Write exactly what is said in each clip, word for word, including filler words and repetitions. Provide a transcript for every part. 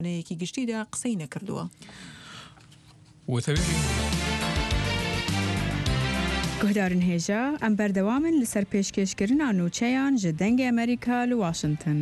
نەیەکی گشتیدا قسەی نەکردووە. گهدارن هێژە ئەم بەردەوامن لەسەر پێشکەشکردنا نوچەیان ji dengê Amerîka li Washington.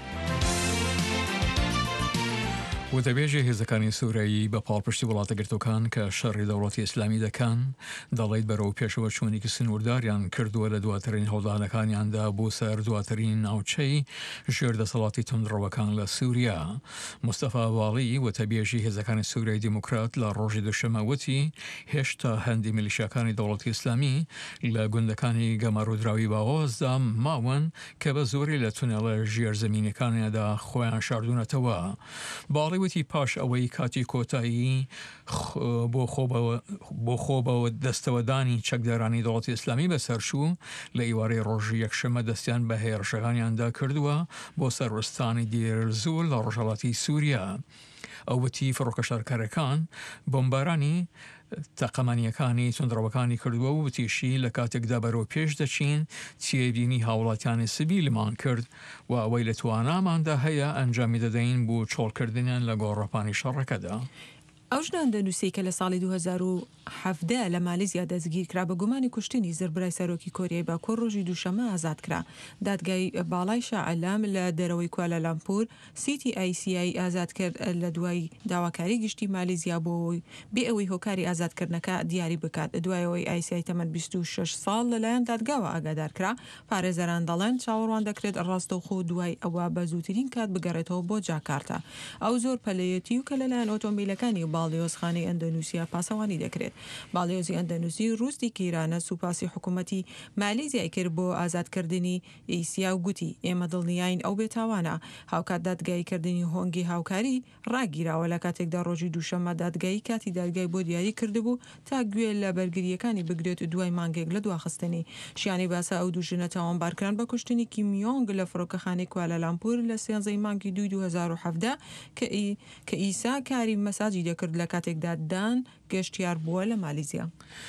وتەبێژی هێزەکانی سوورایی بە پاڵپشتی وڵاتەگرتوەکان کە شەڕی دەوڵەتی ئیسلامی دەکەن دەڵێت بەرەو پێشەوە چوونێکی سنوورداریان کردووە لە دواترین هەوڵدانەکانیاندا بۆ سەر دواترین ناوچەی ژێر دەسەڵاتی تونندڕەوەکان لە سووریا. مستەفا باڵی وتەبێژی هێزەکانی سووریای دیموکرات لە ڕۆژی دوشەمە وتی هێشتا هەندی میلیشیاکانی دەوڵەتی ئیسلامی لە گوندەکانی گەمەڕوودراوی باوەزدا ماون کە بە زۆری لە تونێڵە ژێرزەمینەکانیاندا خۆیان شاردوونەتەوە. باڵی وتی پاش ئەوەی کاتی کۆتایی بۆ خۆبەوە دەستەوەدانی چەکدارانی دەوڵەتی ئیسلامی بەسەرچوو لە ئیوارەی ڕۆژی یەکشەمە دەستیان بە هێرشەکانیاندا کردووە بۆ سەرۆستانی دیرزوور لە ڕۆژهەڵاتی سووریا. ئەوەتی فڕۆکەشارکارەکان بۆمبارانی تەقەمانیەکانی تونندڕەوەکانی کردووە و وتیشی لە کاتێکدا بەرەو پێش دەچین تێبینی هاوڵاتیانی سبیلمان کرد و ئەوەی لە تواناماندا هەیە ئەنجامی دەدەین بۆ چۆڵکردنیان لە گۆڕەپانی شەڕەکەدا. ئەو ژنان دەنووسی کە لە ساڵی دوو هەزار و هەڤدە لە مالیزیا دەستگیر کرا بە گومانی کوشتنی زربرای سەرۆکی کۆریای باکوور ڕۆژی دووشەمە ئازاد کرا. دادگای باڵای شاعەلام لە دەرەوەی کوالالامپور سی تی ئای سی ئای ئازاد کرد لە دوای داواکاری گشتی مالیزیا بۆ بێ ئەوەی هۆکاری ئازادکردنەکە دیاری بکات. دوایەوەی ئای سی ئای تەمەن بیست و شەش ساڵ لەلایەن دادگاوە ئاگادار کرا. پارێزەران دەڵێن چاوەڕوان دەکرێت ڕاستەوخۆ دوای ئەوە بە زووترین کات بگەڕێتەوە بۆ جاکارتا. ئەو زۆر پەلەیەتی و کە لەلایەن ئۆتۆمبیلەکانی باڵیۆزخانەی ئەندەنووسیا پاسەوانی دەکرێت. باڵیۆزی ئەندەنووسی ڕوستی کیرانە سوپاسی حکوومەتی مالیزیای کرد بۆ ئازادکردنی ئیسیا و گوتی ئێمە دڵنیاین ئەو بێتاوانە. هاوکات دادگایکردنی هۆنگی هاوکاری ڕاگیراوە لە کاتێکدا ڕۆژی دووشەمە دادگایی کاتی دادگای بۆ دیاری کردبوو تا گوێ لە بەرگریەکانی بگرێت دوای مانگێک لە دواخستنی. شیانی باسە ئەو دوژنە تاوانبارکران بە کوشتنی کیمیۆنگ لە فڕۆکەخانەی کوالالامپور لە سێنزەی مانگی دوو دوو هەزار و هەڤدە کە ئیسا کاری مەساجی دەکرد لە کاتێکدا دان گەشتیار بووە لە مالیزیا.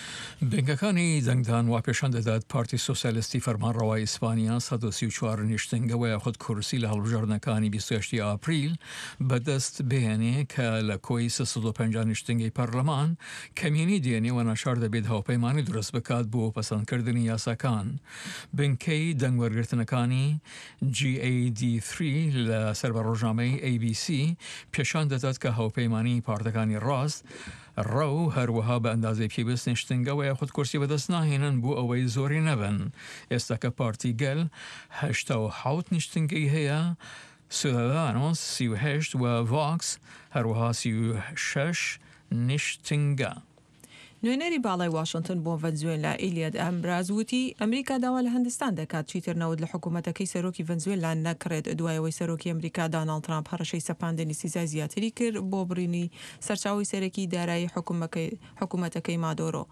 بنگەکانی دەنگدان وا پێشان دەدات پارتی سۆسیالیستی فەرمانڕەوای ئیسپانیا سەد و سی و چوار نیشتنگەوە یاخود کورسی لە هەڵبژاردنەکانی بیست و هەشتی ئاپریل بەدەست بهێنێ کە لە کۆی سەد و پەنجا نیشتنگەی پەرلەمان کەمینی دێنێ و ناشار دەبێت هاوپەیمانی دروست بکات بۆ پەسەندکردنی یاساکان. بنکەی دەنگوەرگرتنەکانی جی ئەی دی سێ لە سەربەڕۆژنامەی ئەی بی سی پێشان دەدات کە هاوپەیمانی پارتەکانی ڕاست ڕەو هەروەها بە ئەندازەی پێویست نیشتنگەوە یاخود کورسی بەدەست ناهێنن بۆ ئەوەی زۆری نەبن. ئێستا کە پارتی گەل هەشتا و حەوت نیشتنگەی هەیە، سیودادانۆس سی و هەشت و ڤاکس هەروەها سی و شەش نیشتنگە. نوێنەری باڵای واشنگتن بۆ ڤەنزوێلا ئیلیاد ئەمبراز وتی ئەمریکا داوا لە هەندستان دەکات چیترنەوت لە حکوومەتەکەی سەرۆکی ڤەنزوێلا نەکڕێت دوایەوەی سەرۆکی ئەمریکا داناڵد ترامپ هەڕەشەی سەپاندنی سیزای زیاتری کرد بۆ بڕینی سەرچاوی سەرەکی دارایی حکوومەتەکەی مادۆرۆ.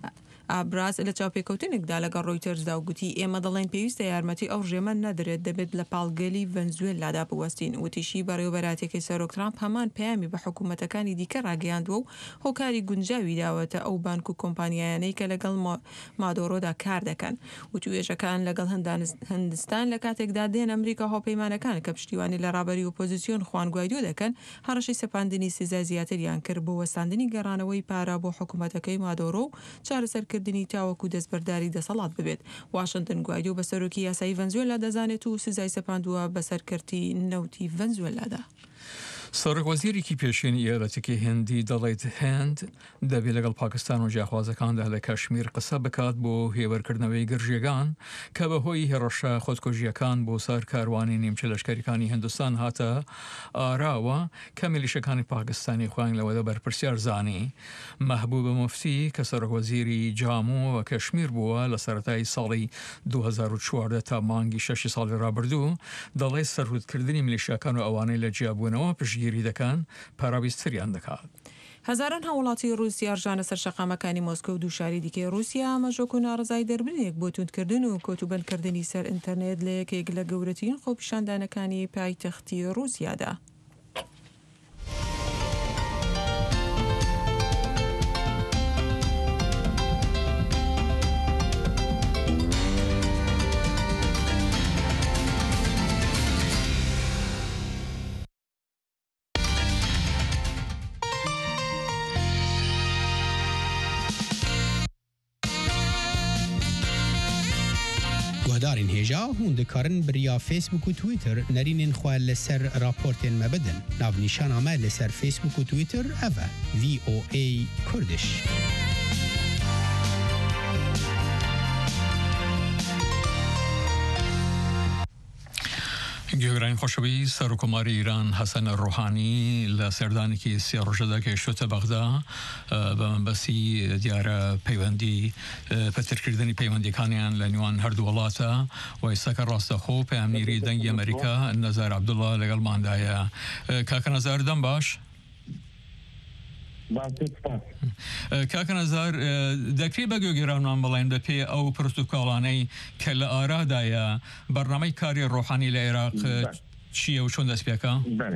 ئابراز لە چاوپێکەوتنێکدا لەگەڵ ڕۆیتەرزدا و گوتی ئێمە دەڵێن پێویستە یارمەتی ئەو ڕێمە نەدرێت دەبێت لە پاڵگەلی ڤەنزوێلادا بوەستین. وتیشی بەڕێوەبەراتێکی سەرۆک ترامپ هەمان پەیامی بە حکوومەتەکانی دیکە ڕاگەیاندووە و هۆکاری گونجاوی داوەتە ئەو بانک و کۆمپانیایانەی کە لەگەڵ مادۆرۆدا کار دەکەن. وتوێژەکان لەگەڵ هەندستان لە کاتێکدا دێن ئەمریکا هاوپەیمانەکان کە پشتیوانی لە ڕابەری ئۆپۆزیسیۆن خوان گوایدۆ دەکەن هەڕەشەی سەپاندنی سزای زیاتریان کرد بۆ وەستاندنی گەڕانەوەی پارا بۆ حکوومەتەکەی مادۆرۆ و چارەسەرکردنی تاوەکو دەستبەرداری دەسەڵات ببێت. واشنگتن گوایدۆ بە سەرۆکی یاسایی ڤەنزوێلا دەزانێت و سزای سەپاندووە بەسەرکردی نەوتی ڤەنزوێلادا. سەرۆکوەزیرێکی پێشێنی ئێرەتێکی هێندی دەڵێت هێند دەبێت لەگەڵ پاکستان و جیاخوازەکاندا لە کەشمیر قسە بکات بۆ هێوەرکردنەوەی گرژێگان کە بەهۆی هێڕەشە خۆدکۆژیەکان بۆ سەر کاروانی نیمچە لەشکەریەکانی هیندستان هاتە ئاراوە کە میلیشەکانی پاکستانی خوان لەوەدا بەرپرسیار زانی. مەحبوبە موفتی کە سەرۆکوەزیری جامو و کەشمیر بووە لە سەرەتای ساڵی دوو هەزار و چواردە تا مانگی شەشی ساڵی ڕابردوو دەڵێت سەرکوتکردنی میلیشەکان و ئەوانەی لە جیابوونەوە پشتگیری دەکەن پاراویستریان دەکات. هەزاران هاوڵاتی رووسیا ڕژانە سەر شەقامەکانی مۆسکۆ و دووشاری دیکەی رووسیا ئاماژۆک و ناڕزای دەربرنێک بۆ توندکردن و کۆتوبەلکردنی سەر ئینتەرنێت لە یەکێک لە گەورەترین خۆپیشاندانەکانی پایتەختی رووسیادا. گهدارین هیجا هون دکارن بریا فیسبوک و تویتر نرینین خواه لسر راپورتین مبدن ناو نیشان آمه لسر فیسبوک و تویتر اوه وی او ای کردش گەورەی خۆشەوی سەرۆکۆماری ایران حەسەن ڕۆحانی لە سەردانێکی سێ ڕۆژەدا کەیشتوتە بەغدا بە منبەستی دیارە پەیوەندی پەترکردنی پەیوەندیەکانیان لە نێوان هەردوو وڵاتە و ئێستاکە ڕاستەخۆ پەیامگیری دەنگی ئەمریکا نەزار عەبدوڵڵا لەگەڵماندایە. کاکە نەزار دەم باش؟ کاکە نەزار دەکرێت بە گوێگیرانمان بڵێن بە پێی ئەو پرۆتۆکۆڵانەی کە لە ئارادایە بەرنامەی کاری ڕۆحانی لە عێراق چییە و چۆن دەست پێکە؟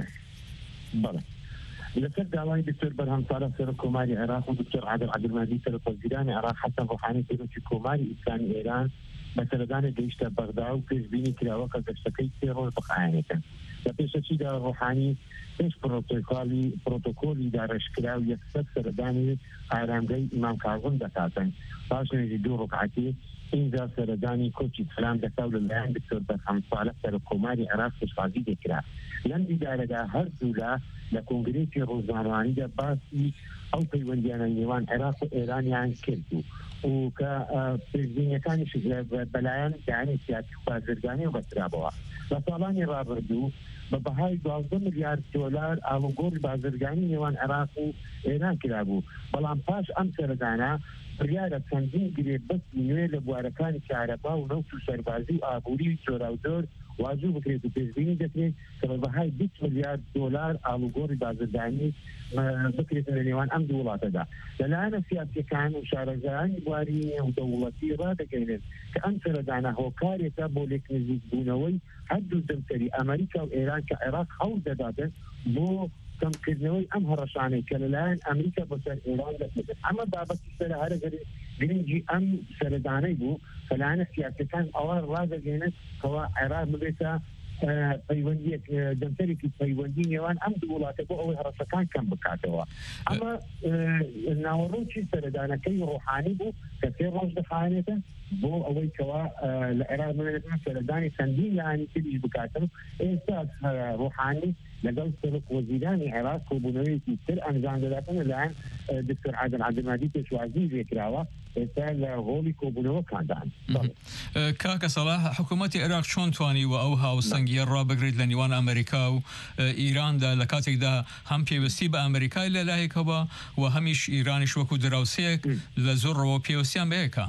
بەڵێ لەسەر داوای دکتۆر بەرهەمسارە سەرۆکۆماری عێراق و دکتۆر عادل عەبدولمەجید سەرۆکوەزیرانی عێراق حەسەن ڕۆحانی سەرۆکی کۆماری ئیسلامی ئێران بە سەردانی گەیشتە بەغدا و پێشبینی کراوە کە گەشتەکەی سێ ڕۆژ بقایەنێتن. لە پێشەچیدا ڕۆحانی پێش پرۆتۆکۆلی پرۆتۆکۆلی داڕێژکرا و یەکسەر سەردانی ئارامگەی ئیمام کاظم دەکاتن. پاش نوێژی دوو ڕۆکعەتی اینجا سەردانی کۆچی سەلام دەکا و لەلایەن دکتۆر بەرهەمسارە سەرۆکۆماری عێراق پێشوازی دەکرا. لەم دیدارەدا هەردوو لە لە کۆنگرێسی ڕۆژنامەوانیدا باسی ئەو پەیوەندیانە نێوان عێراق و ئێرانیان کرد و کە پێشبینیەکانیش بەلایەن داهێنی سیاسی و بازرگانی بەسرابەوە. لە ساڵانی ڕابردوو بە بەهای دوازدە ملیارد دۆلار ئاڵوگۆڕی بازرگانی نێوان عێراق و ئێران کرابوو. بەڵام پاش ئەم سەردانە بڕیارە چەندین گرێبەستی نوێ لە بوارەکانی کارەبا و نەوت و سەربازی و ئابووری جۆرا و جۆر واجوو بکرێت و پێشبینی دەکرێت کە بە بەهای بیست ملیارد دۆلار ئاڵوگۆڕی بازرگانی بکرێت لە نێوان ئەم دوو وڵاتەدا. لەلایەنە سیاسیەکان و شارەزایانی بواری و دەوڵەتی ڕادەگەێنێت کە ئەم سەردانە هۆکارێکە بۆ لێک نزیک بوونەوەی هەردوو دەمسەری ئەمریکا و ئێران کە عێراق هەوڵ دەداتن بۆ کەمکردنەوەی ئەم هەڕەشانەی کە لەلایەن ئەمریکا بەسەر ئێران دەکرێت. ئەمە بابەتی سەرە هەرە گرنگی ئەم سەردانەی بوو کە لایەنە سیاسیەکان ئەوە ڕادەگەێنن کەوا عێراق ببێتە پەیوەندیەک دەمسەرێکی پەیوەندی نێوان ئەم دوو وڵاتە بۆ ئەوەی هەڕەشەکان کەم بکاتەوە. ئەمە ناوەڕۆکی سەردانەکەی ڕۆحانی بوو کە سێ ڕۆژ دەخانێتە بۆ ئەوەی کەوا لە عێراق ببێتە سەردانی چەندین لایەنی تریش بکاتن. ئێستا ڕۆحانی لەگەڵ سەرۆکوەزیرانی عێراق کۆبوونەوەیەکی تر ئەنجام دەداتن لەلایەن دکتۆر عادل عەبدولمەجید پێشوازی لێکراوە ئێستا لە ڕۆڵی کۆبوونەوەکاندان. کاکە سەلاح حکوومەتی عێراق چۆن توانیوە ئەو هاوسەنگیە ڕابگریت لە نێوان ئەمریکا و ئیراندا لە کاتێکدا هەم پێویستی بە ئەمریکای لەلایەکەوە و هەمیش ئیرانیش وەکو دراوسەیەک لە زۆرەوە پێویستیان بەیەکە؟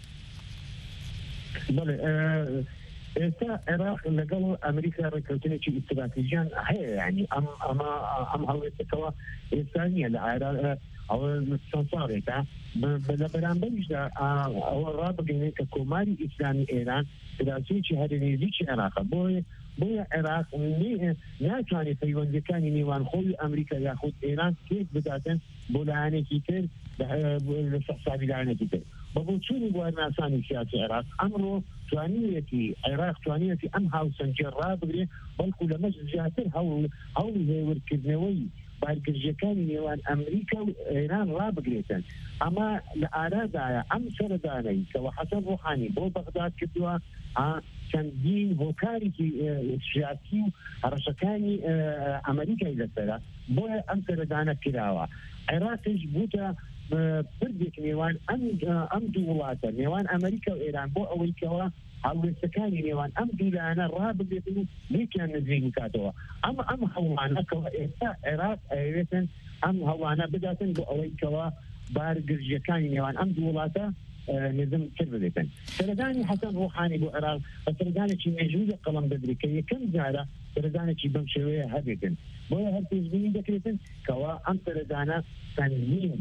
ئێستا عێراق لەگەڵ ئەمریکا ڕێککەوتنێکی ئیستراتیژیان هەیە، یعنی ئەم ئەمە ئەم هەڵوێستەکەەوە ئێستا نیە لە عێراق ئەوە چەند ساڵێکە لە بەرامبەریشدا ئەوە ڕابگەینێت کە کۆماری ئیسلامی ئێران فدراسیۆکی هەرێنێزیی عێراقە بۆیە بۆیە عێراق ناتوانێت پەیوەندیەکانی نێوان خۆی ئەمریکا یاخود ئێران تێک بداتن بۆ لایەنێکی تر لە سەحسابی لایەنێکی تر. بە بۆچوونی بوارناسانی سیاسی عێراق ئەمڕۆ توانیەتی عێراق توانیەتی ئەم هاوسەنگیە ڕابگرێت بەڵکو لەمەش زیاتر هەوڵی هێورکردنەوەی بارگرژیەکانی نێوان ئەمریکا و ئێران ڕابگرێتن. ئەمە لە ئارادایە ئەم سەردانەی کەوە حەسەن ڕۆحانی بۆ بەغداد کردووە چەندین هۆکارێکی سیاسی و هەڕەشەکانی ئەمریکای لەسەرە بۆیە ئەم سەردانە کراوە. عێراقیش بووتە پردێک نێوان ئەم دوو وڵاتە نێوان ئەمریکا و ئێران بۆ ئەوەی کەوە هەڵوێستەکانی نێوان ئەم دوولانە ڕابگرێتن و لێکیان نزیک بکاتەوە. ئەم ئەم هەوڵانەکەوە ئێستا عێراق ئەوێتن ئەم هەوڵانە بداتن بۆ ئەوەی کەوە بارگرژیەکانی نێوان ئەم دوو وڵاتە نظم تر بدێتن. سەردانی حەسەن ڕۆحانی بۆ عێراق بە سەردانێکی مێژووی قەڵەم دەدرێت کە یەکەم جارە سەردانێکی بەم شێوەیە هەبێتن. بۆیە هەر پێشبینی دەکرێتن کەوا ئەم سەردانە چەندین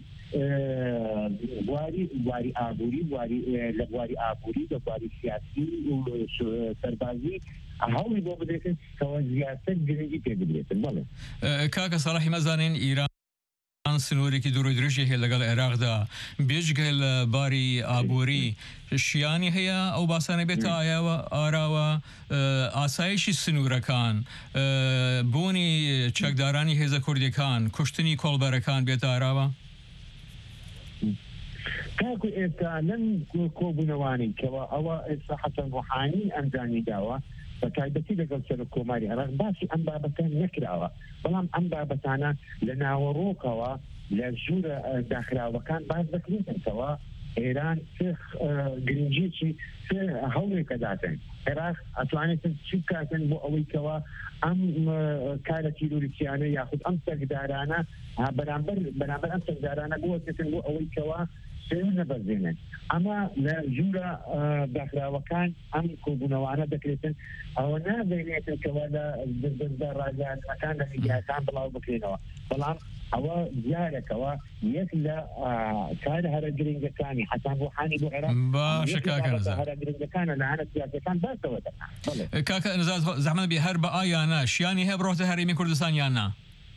بواری بواری ئابووری لە بواری ئابووری لە بواری سیاسی و سەربازی هەوڵی بۆ بدرێتن کەوا زیاتر گرنگی پێ بدرێتن. بەڵێ کاکە سەلاحی مەزانین ئیران سنوورێکی دوڕۆی درێژی هەیە لەگەڵ عێراقدا بێجگە لە باری ئابووری شیانی هەیە ئەو باسانە بێتە ئایاوە ئاراوە ئاسایشی سنوورەکان بوونی چەکدارانی هێزە کوردیەکان کوشتنی کۆڵبەرەکان بێتە ئاراوە؟ كاكو إيسا لن كوبنواني كوا أو إيسا حسن روحاني أمداني داوا فتايبتي لقل سر كوماري عراق باسي أم بابتان نكراوا بلام أم بابتانا لنا وروكوا لجورة داخلها وكان بعد ذكرين سوا إيران سخ جرينجيتي سخ هولي كداتن عراق أطلعني شو كاتن بو أوي كوا أم كالتي لوريتيانا ياخد أم تقدارانا برامبر برامبر أم تقدارانا بو تتن بو أوي كوا سيرنا بزينن أما لجورة داخلها وكان أم كوبونوانا دكريتن أو نا بينيتن كوالا بالدار راجان مكان لفيها كان بلاو بكرينوا بلام أو زيارة كوا يكلا كان هذا جرينجا كاني حسن روحاني بعراق باشا كاكا نزار هذا جرينجا كان لعنة سياسة كان بس وده كاكا نزار زعما بهرب آياناش يعني هي بروحة هرمي كردستان يانا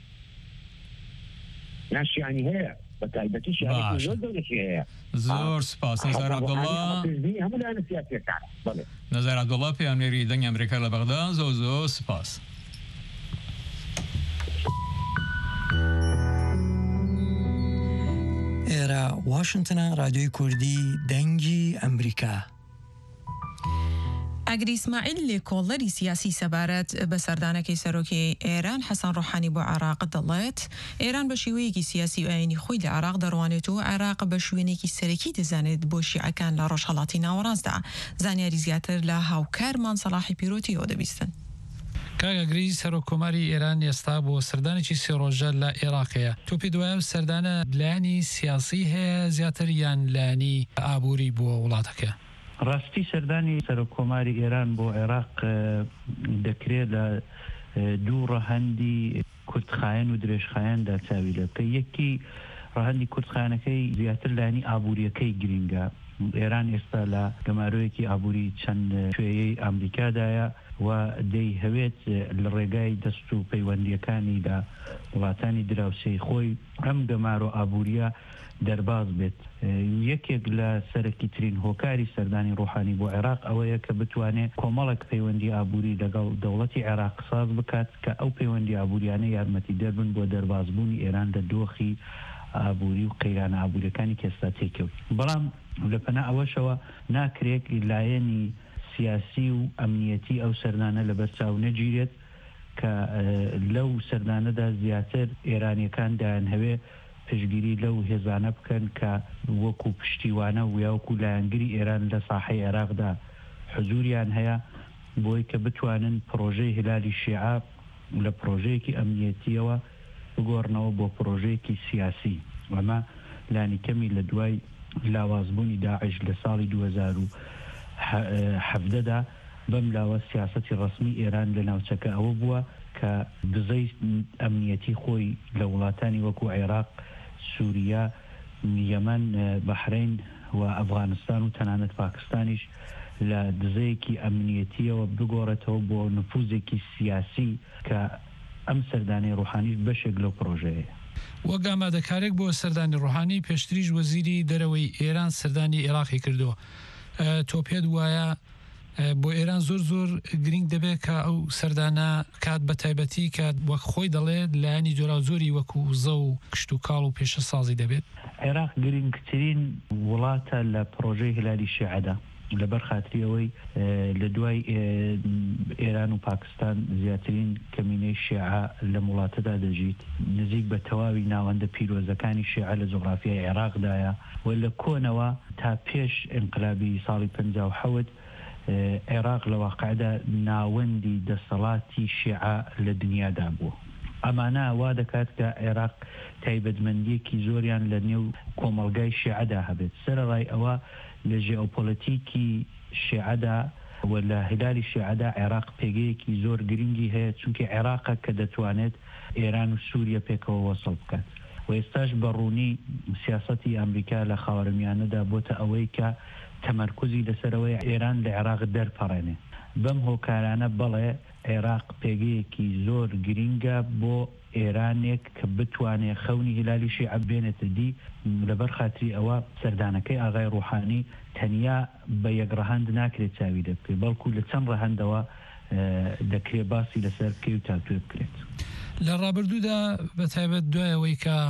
ناش يعني هي بتايبتيش يعني زور دولة هي زور سپاس نزار عبدالله هم لعنة سياسة كان نزار عبدالله پیامنری دنگ امریکا لبغداد زوزو سپاس ئێرە واشنگتنە رادیۆی کوردی دەنگی ئەمریکا. ئەگری ئیسماعیل لێکۆڵەری سیاسی سەبارەت بە سەردانەکەی سەرۆکی ئێران حەسەن ڕۆحانی بۆ عێراق دەڵێت ئێران بە شێوەیەکی سیاسی و ئاینی خۆی لە عێراق دەڕوانێت و عێراق بە شوێنێکی سەرەکی دەزانێت بۆ شیعەکان لە ڕۆژهەڵاتی ناوەڕاستدا. زانیاری زیاتر لە هاوکارمان سەلاحی پیرۆتیەوە دەبیستن. کاگەگری سەرۆکۆماری ئێران ئێستا بۆ سەردانێکی سێ ڕۆژە لە عێراقەیە. توپی دوایە سەردانە لایەنی سیاسی هەیە زیاتر یان لایەنی ئابووری بۆ وڵاتەکە؟ ڕاستی سەردانی سەرۆکۆماری ئێران بۆ عێراق دەکرێت لە دوو ڕەهەندی کورتخایەن و درێژخایەندا چاوی لە بکە. یەکی ڕەهەندی کورتخایەنەکەی زیاتر لایەنی ئابووریەکەی گرینگە. ئێران ئێستا لە گەمارۆیەکی ئابووری چەند شوێیەی ئەمریکادایە و دەی هەوێت لە ڕێگای دەست و پەیوەندیەکانی لە وڵاتانی دراوسێی خۆی ئەم گەمار و ئابووریە دەرباز بێت. یەکێک لە سەرەکی ترین هۆکاری سەردانی ڕۆحانی بۆ عێراق ئەوەیە کە بتوانێت کۆمەڵێک پەیوەندی ئابووری لەگەڵ دەوڵەتی عێراق ساز بکات کە ئەو پەیوەندی ئابووریانە یارمەتی دەربن بۆ دەربازبوونی ئێران لە دۆخی ئابووری و قەیرانە ئابووریەکانی کێستا تێکەوت. بەڵام لە پەنا ئەوەشەوە ناکرێت لایەنی سیاسی و ئەمنیەتی ئەو سەردانە لە بەرچاو نەگیرێت کە لەو سەردانەدا زیاتر ئێرانیەکان دایان هەوێ پشگیری لەو هێزانە بکەن کە وەکو پشتیوانە و یاوەکو لایەنگری ئێران لە ساحەی عێراقدا حزوریان هەیە بۆی کە بتوانن پرۆژەی هلالی شیعە لە پرۆژەیەکی ئەمنیەتیەوە بگۆڕنەوە بۆ پرۆژەیەکی سیاسی. ئەمە لانی کەمی لە دوای لاوازبوونی داعش لە ساڵی دوو هەزار و حەڤدەدا بەم لاوە سیاسەتی ڕسمی ئێران لە ناوچەکە ئەوە بووە کە دزەی ئەمنیەتی خۆی لە وڵاتانی وەکو عێراق، سووریا، یەمەن، بەحرین و ئەفغانستان و تەنانەت پاکستانیش لە دزەیەکی ئەمنیەتیەوە بگۆڕێتەوە بۆ نفوزێکی سیاسی کە ئەم سەردانی ڕۆحانیش بەشێک لەو پرۆژەیە. وەک ئامادەکارێک بۆ سەردانی ڕۆحانی پێشتریش وەزیری دەرەوەی ئێران سەردانی عێراقی کردووە. تۆ پێت وایە بۆ ئێران زۆر زۆر گرنگ دەبێت کە ئەو سەردانە کات بە تایبەتی کات وەک خۆی دەڵێت لایەنی جۆرا زۆری وەکو زە و کشت و کاڵ و پێشە سازی دەبێت؟ عێراق گرنگترین وڵاتە لە پرۆژەی هلالی شیعەدا لەبەر خاتری ئەوەی لە دوای ئێران و پاکستان زیاترین کەمینەی شیعە لە وڵاتەدا دەژیت. نزیک بە تەواوی ناوەندە پیرۆزەکانی شیعە لە جوغرافیای عێراقدایە و لە کۆنەوە تا پێش ئینقلابی ساڵی پەنجا و حەوت عێراق لە واقعدا ناوەندی دەسەڵاتی شیعە لە دنیادا بووە. ئەمانە وا دەکات کە عێراق تایبەتمەندیەکی زۆریان لە نێو کۆمەڵگای شیعەدا هەبێت. سەرەڕای ئەوە لە ژێئۆپۆلیتیکی شیعەدا و لە هلالی شیعەدا عێراق پێگەیەکی زۆر گرنگی هەیە چونکە عێراقە کە دەتوانێت ئێران و سووریا پێکەوە وەسڵ بکات. و ئێستاش بەڕوونی سیاسەتی ئەمریکا لە خاوەرمیانەدا بۆتە ئەوەی کە تەمەرکوزی لەسەرەوەی ئێران لە عێراق دەرپەڕێنێ. بەم هۆکارانە بەڵێ عێراق پێگەیەکی زۆر گرینگە بۆ ئێرانێک کە بتوانێت خەونی هلالی شیعە بێنێتە دی. لەبەر خاتری ئەوە سەردانەکەی ئاغای ڕۆحانی تەنیا بە یەک ڕەهەند ناکرێت چاوی دەبکرێت بەڵکو لە چەند ڕەهەندەوە دەکرێت باسی لەسەر بکەی و تاکوێ بکرێت. لە ڕابردوودا بە تایبەت دوایەوەی کە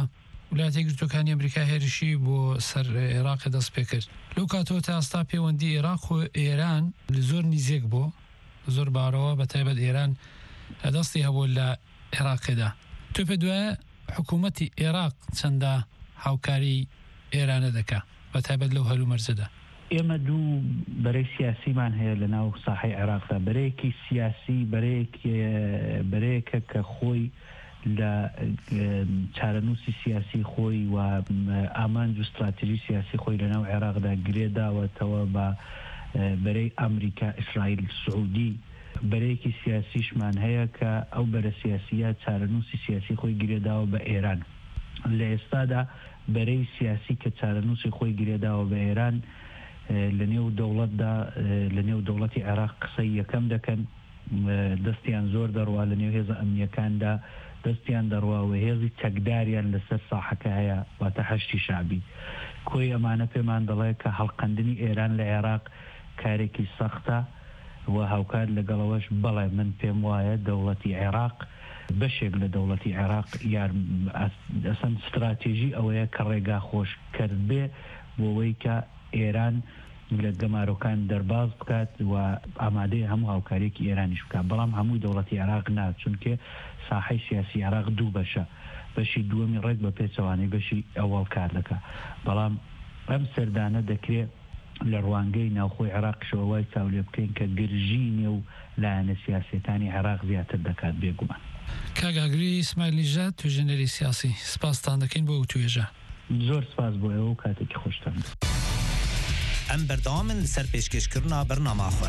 ولايەتە یەکگرتووەکانی ئەمریکا هێرشی بۆ سەر عێراق دەست پێ کرد لەو کاتەوە تا ئێستا پەیوەندی عێراق و ئێران زۆر نزیک بوو زۆر بارەوە بە تایبەت ئێران دەستی هەبوو لە عێراقیدا تۆ پێ دوایە حکوومەتی عێراق چەندە هاوکاری ئێرانە دەکا بە تایبەت لەو هەلومەرجەدا ئێمە دوو بەرەی سیاسیمان هەیە لە ناو ساحەی عێراقدا بەرەیەکی سیاسی بەرەیەکە کە خۆی لە چارەنووسی سیاسی خۆی و ئامانج و استراتیژی سیاسی خۆی لە ناو عێراقدا گرێداوەتەوە بە بەرەی ئەمریکا ئیسرائیل سعودی بەرەیەکی سیاسیشمان هەیە کە ئەو بەرە سیاسیە چارەنووسی سیاسی خۆی گرێداوە بە ئێران لە ئێستادا بەرەی سیاسی کە چارەنووسی خۆی گرێداوە بە ئێران لە نێو دەوڵەتدا لە نێو دەوڵەتی عێراق قسەی یەکەم دەکەن دەستیان زۆر دەڕوا لە نێو هێزە ئەمنیەکاندا دەستیان دەڕواوە هێزی چەکداریان لەسەر ساحەکە هەیە واتە هەشتی شعبی کۆی ئەمانە پێمان دەڵێ کە هەڵقەندنی ئێران لە عێراق کارێکی سەختە و هاوکار لەگەڵەوەش بەڵێ من پێم وایە دەوڵەتی عێراق بەشێک لە دەوڵەتی عێراق یار ئەسەن استراتێژی ئەوەیە کە ڕێگا خۆش کرد بێ بۆەوەی کە ئێران لە گەمارۆکان دەرباز بکات و ئامادەی هەموو هاوکارێکی ئێرانیش بکات بەڵام هەمووی دەوڵەتی عێراق نات چونکە ساحەی سیاسی عێراق دوو بەشە بەشی دووەمی ڕێک بە پێچەوانەی بەشی ئەوەڵ کار دەکات بەڵام ئەم سەردانە دەکرێت لە ڕوانگەی ناوخۆی عێراقشەوە وای چاولێ بکەین کە گرژینێ و لایەنە سیاسەتانی عێراق زیاتر دەکات بێگومان کاگاگری ئیسماعیلیژاد توێژەنەری سیاسی سپاستان دەکەین بۆ ئەو توێژە زۆر سپاس بۆ ئێوە و کاتێکی خۆشتان ئەم بەردەوامن لەسەر پێشکەشکردنا بەرنامەخۆ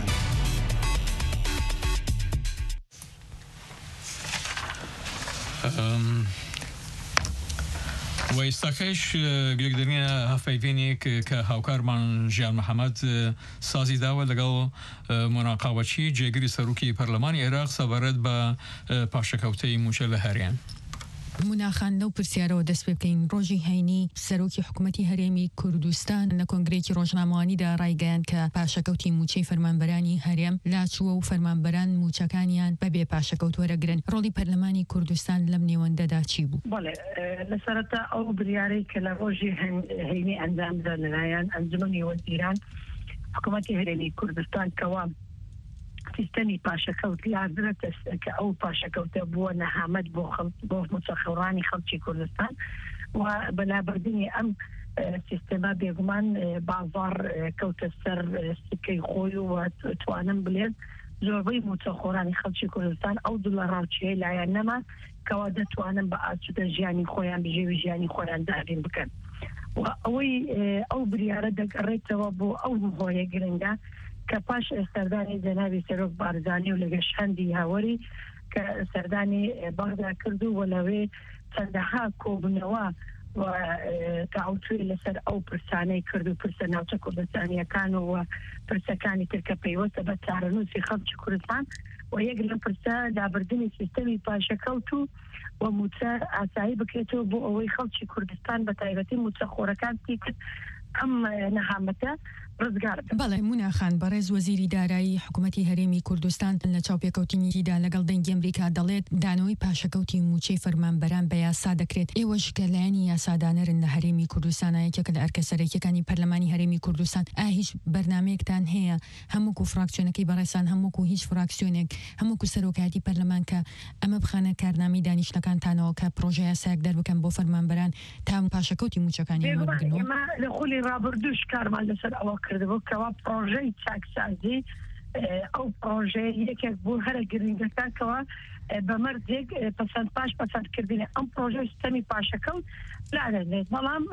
وەیستاکەش گوێگدرنیە هەفەیڤێنێک کە هاوکارمان ژیان محەممەد سازی داوە لەگەڵ مۆناقاوەچی جێگری سەرروکی پەرلەمانی عێراق سەبارەت بە پاشەکەوتەی موچە لە هەرێن موناخان لەو پرسیارەوە دەست پێ بکەین ڕۆژی هەینی سەرۆکی حکوومەتی هەرێمی کوردستان لە کۆنگرێکی ڕۆژنامەوانیدا ڕایگەیاند کە پاشەکەوتی موچەی فەرمانبەرانی هەرێم لاچووە و فەرمانبەران موچەکانیان بەبێ پاشەکەوت وەرەگرن ڕۆڵی پەرلەمانی کوردستان لەم نێوەندەدا چی بوو؟ بەڵێ لە سەرەتا ئەو بریارەی کە لە ڕۆژی هەینی ئەنجامدا لەلایەن ئەنجومەنی وەزیران حکوومەتی هەرێمی کوردستان کەوا سیستەمی پاشەکەوت یاردرێتە کە ئەو پاشەکەوتە بووە نەهامەت بۆ بۆ مچەخەوڕانی خەڵکی کوردستان و بەلابردنی ئەم سیستەما بێگومان بازار کەوتە سەر سکەی خۆی و توانم بڵێن زۆربەی موچەخۆرانی خەڵکی کوردستان ئەو دوڵە ڕاوچەیە لایەن نەما کەوا دەتوانن بە ئاسوودە ژیانی خۆیان بژێوی ژیانی خۆیان دابین بکەن و ئەوەی ئەو بریارە دەگەڕێتەوە بۆ ئەو هۆیە گرنگە کە پاش سەردانی جەنابی سەرۆک بارزانی و لەگەشەندی هاوەری کە سەردانی بەغدا کرد و وەلەوێ چەندەها کۆبنەوە و تاوتوی لەسەر ئەو پرسانەی کرد و پرسە ناوچە کوردستانیەکان و پرسەکانی ترکە پەیوەستە بە چارەنووسی خەڵکی کوردستان و یەک لە پرسە دابردنی سیستەمی پاشەکەوت و و موچە ئاسایی بکرێتەوە بۆ ئەوەی خەڵکی کوردستان بە تایبەتی موچە خۆرەکان تیکرد ئەم نەهامەتە بەڵێ موناخان بەڕێز وەزیری دارایی حکوومەتی هەرێمی کوردستان لە چاوپێکەوتنیدا لەگەڵ دەنگی ئەمریکا دەڵێت دانەوەی پاشەکەوتی موچەی فەرمانبەران بە یاسا دەکرێت ئێوەش کە لایەنی یاسادانەرن لە هەرێمی کوردستان یەکێکە لە ئەرکە سەرەکیەکانی پەرلەمانی هەرێمی کوردستان ئا هیچ بەرنامەیەکتان هەیە هەمووکو فراکسیۆنەکەی بەڕێسان هەمووکو هیچ فراکسیۆنێک هەمووکو سەرۆکایەتی پەرلەمان کە ئەمە بخانە کارنامی دانیشتەکانتانەوە کە پرۆژە یاسایەک دەربکەن بۆ فەرمانبەران تا پاشەکەوتی موچەکانی لە خولی ڕابردوش کارمان لەسەر ئەوە کردبوو کەوا پرۆژەی چاکسازی ئەو پرۆژەیە یەکێک بوو هەرە گرنگەکانکەوە بەمەردێک پەسەند پاش پەسەندکردنی ئەم پرۆژەی سیستەمی پاشەکەوت لادەنێت بەڵام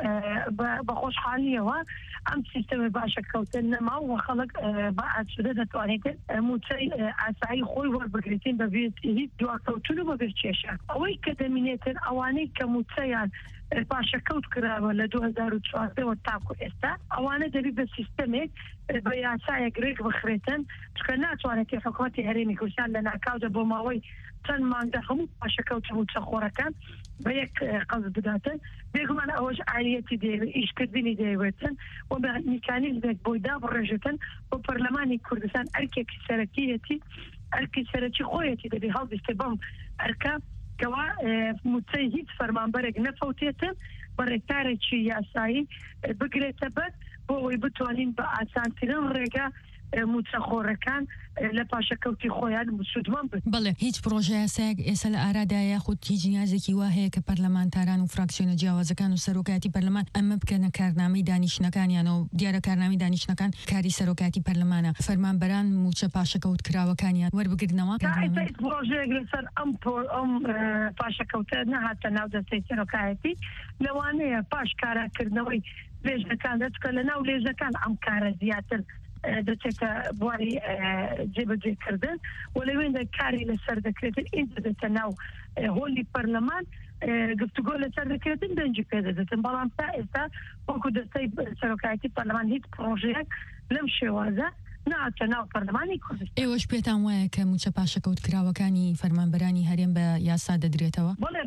بە خۆشحالیەوە ئەم سیستەمی پاشەکەوتن نەما و خەڵک بە ئاسوودە دەتوانێت موچەی ئاسایی خۆی وەربگرێتین بەبێت هیچ دواکەوتن و بەبێت کێشە ئەوەی کە دەمینێتن ئەوانەی کە موچەیان پاشەکەوت کراوە لە دوو هەزار و چواردەوە تاکو ئێستا ئەوانە دەبی بە سیستەمێک بە یاسایەک ڕێک بخرێتن چکە ناتوانێت حکوومەتی هەرێمی کوردستان لە ناکاودا بۆ ماوەی چەند مانگە هەموو پاشەکەوت موچەخۆرەکان بە یەک قەز بداتن بێگومان ئەوەش عالیەتی ئیشکردنی دەیەوێتن و بە میکانیزمێک بۆی دابڕێژێتن بۆ پەرلەمانی کوردستان ئەرکێکی سەرەکیەتی ئەرکی سەرەکی خۆیەتی دەبی هەڵبیستێ بەم ئەرکە کەوا موچەی هیچ فەرمانبەرێک نەفەوتێتن بە ڕێکارێکی یاسایی بگرێتە بەر بۆ ئەوەی بتوانین بە ئاسانترین ڕێگە موچەخۆڕەکان لە پاشەکەوتی خۆیان سوودمەند بن. بەڵێ هیچ پرۆژە یاسایەک ئێستا لە ئارادایە خودت هیچ نیازێکی وا هەیە کە پەرلەمانتاران و فراکسیۆنە جیاوازەکان و سەرۆکاتی پەرلەمان ئەمە بکەنە کارنامەی دانیشتنەکانیانەوە دیارە کارنامەی دانیشتنەکان کاری سەرۆکاتی پەرلەمانە فەرمانبەران موچە پاشەکەوت کراوەکانیان وەربگرنەوە پرۆژەیەک لەسەر ئەم ئەم پاشەکەوتە نەهاتە ناو دەستەی سەرۆکایەتی لەوانەیە پاش کاراکردنەوەی لێژەکان دەچکە لە ناو لێژەکان ئەم کارە زیاتر دەچێتە بواری جێبەجێکردن و لەوێندا کاری لەسەر دەکرێتن ئینجا دەچێتە ناو هۆلی پەرلەمان گفتوگۆ لەسەر دەکرێتن دەنجی پێدەدەتن بەڵام تا ئێستا وەکو دەستەی سەرۆکایەتی پەرلەمان هیچ پرۆژەیەک لەم شێوازە نهاتە ناو پەرلەمانی کوردستان. ئێوەش پێتان وایە کە موچە پاشەکەوت کراوەکانی فەرمانبەرانی هەرێم بە یاسا دەدرێتەوە؟ بەڵێ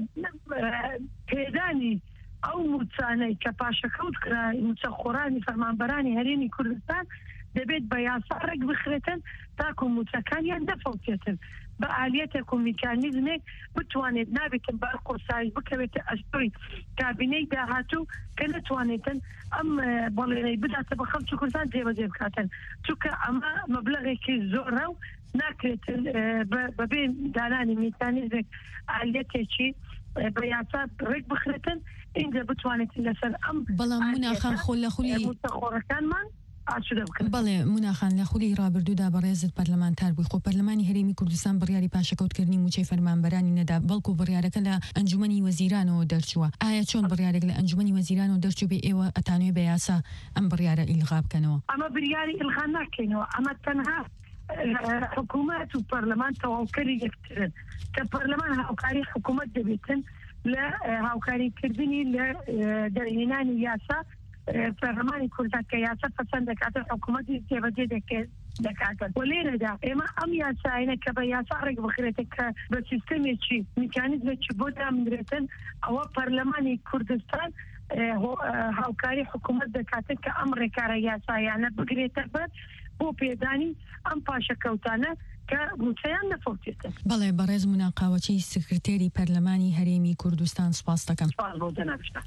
پێدانی ئەو موچانەی کە پاشەکەوت کرا موچەخۆڕانی فەرمانبەرانی هەرێمی کوردستان دەبێت بە یاسا ڕێک بخرێتن تاکو موچەکانیان دەفەوتێتن بە ئالیەتێک و میکانیزمێک بتوانێت نابێتن بە قۆسایی بکەوێتە ئەستۆی کابینەی داهاتوو کە نتوانێتن ئەم بەڵێنەی بداتە بە خەڵکی کوردستان جێبەجێ بکاتن چونکە ئەمە مەبلەغێکی زۆرە و ناکرێتن بەبێ دانانی میکانیزمێک ئالیەتێکی بە یاسا ڕێک بخرێتن اینجا بتوانێتن لەسەر ئەم بەڵام مناخان خۆ لە خولی موچەخۆڕەکانمان بەڵێ مناخان لە خولی ڕابردوودا بەڕێزت پەرلەمانتار بووی خۆ پەرلەمانی هەرێمی کوردستان بڕیاری پاشەکەوتکردنی موچەی فەرمانبەرانی نەدا بەڵکو بڕیارەکە لە ئەنجومەنی وەزیرانەوە دەرچووە ئایا چۆن بڕیارێک لە ئەنجومەنی وەزیرانەوە دەرچوو بێ ئێوە ئەتانوێ بە یاسا ئەم بڕیارە ئیلغا بکەنەوە؟ ئەمە بریاری ئیلغا ناکەینەوە ئەمە تەنها حکوومەت و پەرلەمان تەواوکەری یەکترن کە پەرلەمان هاوکاری حکوومەت دەبێتن لە هاوکاریکردنی لە دەرهێنانی یاسا پەرلەمانی کوردستان کە یاسا پەسەند دەکاتە حکوومەتی جێبەجێ دەکاتن و لێرەدا ئێمە ئەم یاساینە کە بە یاسا ڕێک بخرێتە کە بە سیستەمێکی میکانیزمێکی بۆ دامنرێتن ئەوە پەرلەمانی کوردستان هاوکاری حکوومەت دەکاتن کە ئەم ڕێکارە یاسایانە بگرێتە بەر بۆ پێدانی ئەم پاشەکەوتانە کە موچەیان نەفەوتێتن. بەڵێ بەڕێز موناقاوەچی سکرتێری پەرلەمانی هەرێمی کوردستان سپاس دەکەم. سپاس بۆ جەنابشتان.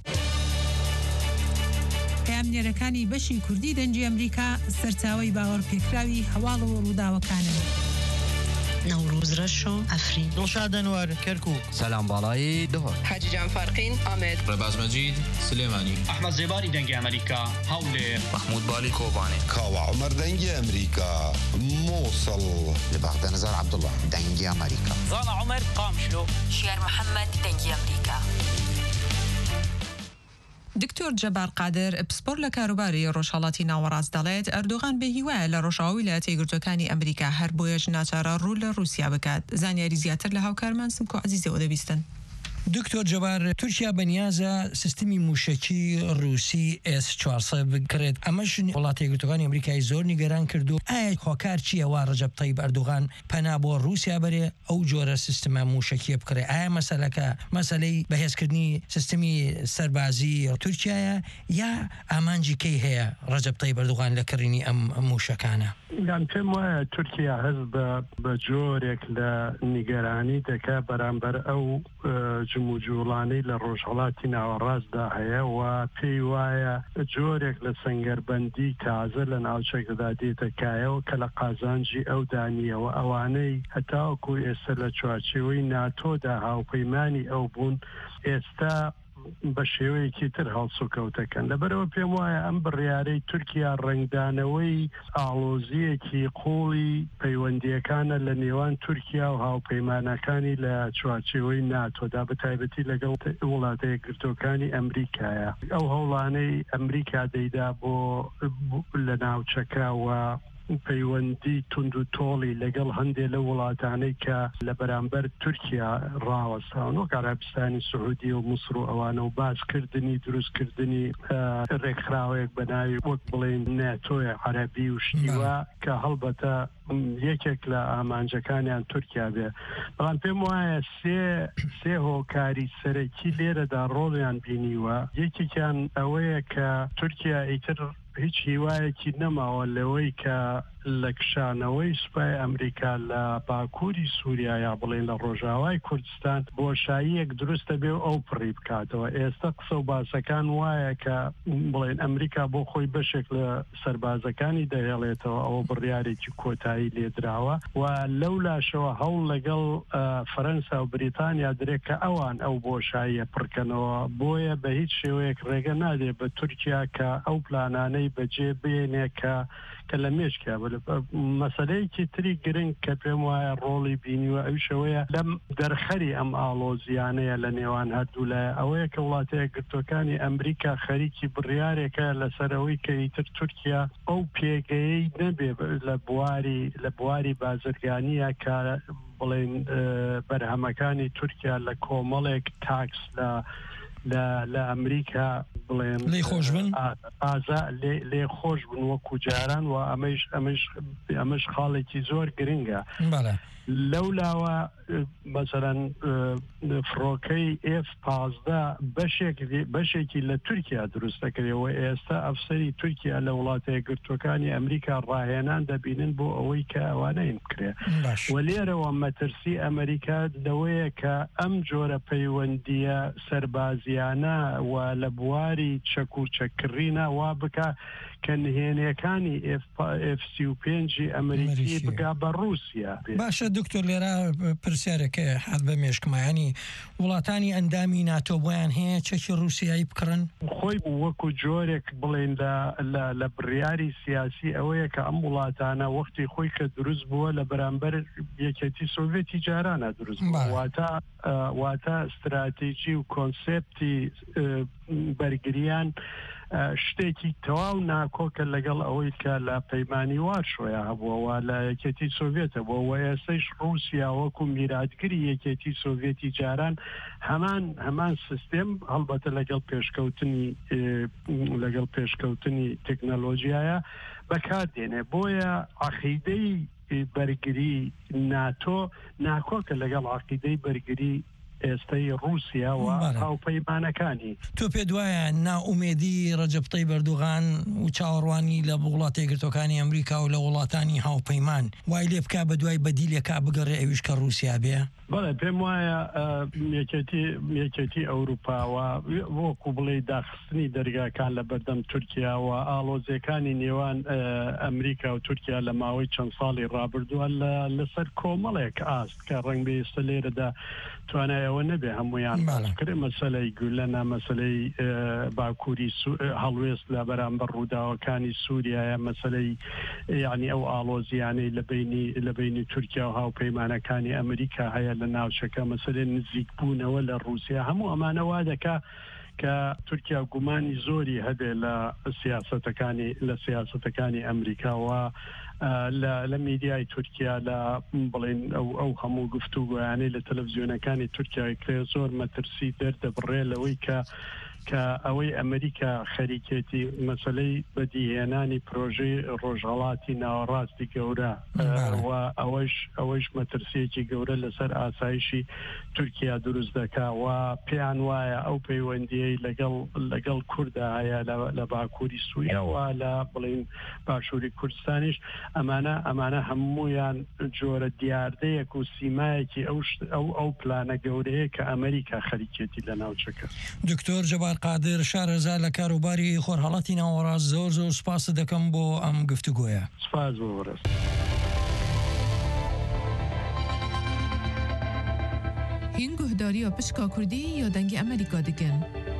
پامنێرەکانی بەشی کوردی دەنجی ئەمریکا سەرچاوەی باوەڕ پێکراوی هەواڵەوە ڕووداوەکانن. نوروز رشو افرین دڵشاد ئەنوەر کەرکووک سەلام باڵایی دهۆر حاجی جان فارقین ئامێد ڕێباز مەجید سلێمانی ئەحمەد زێباری دەنگی ئەمریکا هەولێر محمود بالی کۆبانێ کاوە عومەر دەنگی ئەمریکا مووسڵ لە بەغدە نەزار عەبدوڵڵا دەنگی ئەمریکا زانا عومەر قامشلۆ شێر محەممەد دەنگی ئەمریکا. دکتۆر جەبار قادر پسپۆر لە کاروباری ڕۆژهەڵاتی ناوەڕاست دەڵێت ئەردۆغان بە هیوایە لە ڕۆژاوی ویلایەتە یەکگرتووەکانی ئەمریکا هەر بۆیەش ناچارە ڕوو لە رووسیا بکات. زانیاری زیاتر لە هاوکارمان سمکۆ عەزیزەوە دەبیستن. دکتۆر جەبار تورکیا بەنیازە سیستمی موشکی رووسی ئێس چوارسەد بکرێت ئەمەش وڵاتی یەکگرتووەکانی ئەمریکای زۆر نیگەران کردو ئایا هۆکار چییە وا ڕەجەب تەیب ئەردۆغان پەنا بۆ رووسیا بەرێ ئەو جۆرە سیستمە موشکیە بکرێ ئایا مەسەلەکە مەسەلەی بەهێزکردنی سیستمی سەربازی تورکیایە یا ئامانجی کەی هەیە ڕەجەب تەیب ئەردۆغان لە کڕینی ئەم موشکانە؟ یان پێم وایە تورکیا هەز بە جۆرێک لە نیگەرانی دەکا بەرامبەر ئەو جمو جوڵانەی لە ڕۆژهەڵاتی ناوەڕاستدا هەیە و پێی وایە جۆرێک لە سەنگەربەندی تازە لە ناوچەکەدا دێتەکایەوە کە لە قازانجی ئەو دانیەوە ئەوانەی هەتاوەکو ئێستا لە چوارچێوەی ناتۆدا هاوپەیمانی ئەو بوون ئێستا بە شێوەیەکی تر هەڵسوکەوتەکەن لەبەرەوە پێم وایە ئەم بڕیارەی تورکیا ڕنگدانەوەی ئاڵۆزیەکی قوڵی پەیوەندیەکانە لە نێوان تورکیا و هاوپەیمانەکانی لە چوارچێوەی ناتۆدا بە تایبەتی لەگەڵ وڵاتە یەکگرتووەکانی ئەمریکایە ئەو هەوڵانەی ئەمریکا دەیدا بۆ لە ناوچەکەوە پەیوەندی تونند و تۆڵی لەگەڵ هەندێک لە وڵاتانەی کە لە بەرامبەر تورکیا ڕاوەستان وەک عەرەبستانی سعودی و موسر و ئەوانە و باسکردنی دروستکردنی ڕێکخراوەیەک بە ناوی وەک بڵێن ناتۆیە عەرەبی و شتیوە کە هەڵبەتە یەکێک لە ئامانجەکانیان تورکیا بێ بەڵام پێم وایە سێ سێ هۆکاری سەرەکی لێرەدا ڕۆڵیان بینیوە یەکێکیان ئەوەیە کە تورکیا ئیتر هیچ هیوایەکی نەماوە لەوەی کە لە کشانەوەی سوپای ئەمریکا لە باکووری سووریا یا بڵێن لە ڕۆژاوای کوردستان بۆشاییەک دروستە بێ و ئەو پڕی بکاتەوە. ئێستا قسە و باسەکان وایە کە بڵێن ئەمریکا بۆ خۆی بەشێک لە سەربازەکانی دەهێڵێتەوە، ئەوە بڕیارێکی کۆتایی لێدراوە و لەو لاشەوە هەوڵ لەگەڵ فەرەنسا و بریتانیا درێت کە ئەوان ئەو بۆشاییە پڕکەنەوە. بۆیە بە هیچ شێوەیەک ڕێگە نادێ بە تورکیا کە ئەو پلانانەی بەجێ بێنێ کە کە لە مێشکیا مەسەلەیەکی تری گرنگ کە پێم وایە ڕۆڵی بینیوە ئەو شەوەیە لەم دەرخەری ئەم ئاڵۆزیانەیە لە نێوان هەردوو لایە ئەوەیە کە وڵاتەیە گرتوەکانی ئەمریکا خەریکی بڕیارێکە لەسەرەوەی کە ئیتر تورکیا ئەو پێگەیەی نەبێ لە بواری لە بواری بازرگانیە کە بڵێن بەرهەمەکانی تورکیا لە کۆمەڵێک تاکس لە لە ئەمریکا بڵێن لێ خۆش بن ئازا لێ خۆش بن وەکو جاران و ئەمەش ئەمەش ئەمەش خاڵێکی زۆر گرنگە. لەولاوە مەسەرەن فڕۆکەی ئێف پازدە بەشێکی لە تورکیا دروستەکرێەوە. ئێستا ئەفسەری تورکیا لە وڵاتەیە گرتوەکانی ئەمریکا ڕاهێنان دەبینن بۆ ئەوەی کە ئەوانەیە بکرێ و لێرەوە مەترسی ئەمریکا لەوەیە کە ئەم جۆرە پەیوەندیە سەربازیانە و لە بواری چەک و چەککڕینە وا بکە کە نهێنیەکانی ئف سی و پێنجی ئەمریکی بگا بە رووسیا. باشە دکتۆر لێرە پرسیارەکە حەد بە مێشکمایانی وڵاتانی ئەندامی ناتۆ بۆیان هەیە چەکی رووسیایی بکڕن؟ خۆی وەکو جۆرێک بڵێن لە بڕیاری سیاسی ئەوەیە کە ئەم وڵاتانە وەختی خۆی کە دروست بووە لە بەرامبەر یەکێتی سۆڤێتی جارانە دروست واتە واتە استراتیژی و کۆنسێپتی بەرگریان شتێکی تەواو ناکۆکە لەگەڵ ئەوەی کە لە پەیمانی وارشۆیە هەبووەوە لە یەکێتی سۆڤێتە بۆ وە ئێستەیش رووسیا وەکو میراتگری یەکێتی سۆڤێتی جاران هەمان هەمان سیستێم هەڵبەتە لەگەڵ پێشکەوتنی لەگەڵ پێشکەوتنی تەکنەلۆژیایە بەکاردێنێ. بۆیە عەقیدەی بەرگری ناتۆ ناکۆکە لەگەڵ عەقیدەی بەرگری ئێستای رووسیا و هاوپەیمانەکانی. تۆ پێ دوایە ناومێدی ڕەجەب تەیب ئەردوغان و چاوەڕوانی لە وڵاتە یەکگرتوەکانی ئەمریکا و لە وڵاتانی هاوپەیمان وای لێ بکا بە دوای بەدیلێکا بگەڕێ ئەویش کە رووسیا بێ؟ بەڵێ پێم وایە یەکێتی ئەوروپاوە وەکو بڵێ داخستنی دەرگاکان لە بەردەم تورکیا و ئاڵۆزیەکانی نێوان ئەمریکا و تورکیا لە ماوەی چەند ساڵی ڕابردووە لەسەر کۆمەڵێک ئاست کە ڕەنگ بە ئێستا لێرەدا توانایەوە نەبێ هەمویان کرێ مەسەلەی گولەنە مەسەلەی باکووری هەڵوێست لە بەرامبەر ڕووداوەکانی سووریایە مەسەلەی یعنی ئەو ئاڵۆزیانەی لە بینی تورکیا و هاوپەیمانەکانی ئەمریکا هەیە لە ناوچەکە مەسەلەی نزیک بوونەوە لە رووسیا هەموو ئەمانە وا دەکا کە تورکیا گومانی زۆری هەبێ لە سیاسەتەکانی لە سیاسەتەکانی ئەمریکاوە لە میدیای تورکیا لە بڵێن ئەو هەموو گفتوگویانەی لە تەلەڤیزیۆنەکانی تورکیای کرێ زۆر مەترسی دەردەبڕێ لەوەی کە کە ئەوەی ئەمریکا خەریکێتی مەسلەی بەدیهێنانی پرۆژەی ڕۆژهەڵاتی ناوەڕاستی گەورە و ئەوەش ئەوەش مەترسیەکی گەورە لەسەر ئاسایشی تورکیا دروست دەکا و پێیان وایە ئەو پەیوەندیەی لەگەڵ لەگەڵ کووردا هەیە لە باکووری سووریەوە لە بڵین باشووری کوردستانیش ئەمانە ئەمانە هەموویان جۆرە دیاردەیەک و سیمایەکی ئەو ئەو پلانە گەورەیە کە ئەمریکا خەریکێتی لە ناوچەکە. دکتۆر جەبار قادر شارەزا لە کاروباری خۆرهەڵاتی ناوەڕاست زۆر زۆر سپاس دەکەم بۆ ئەم گفتوگۆیە. سپاس بۆ ڕست. هین گوهداریە پشکا کوردی یا دەنگی ئەمریکا دەکەن.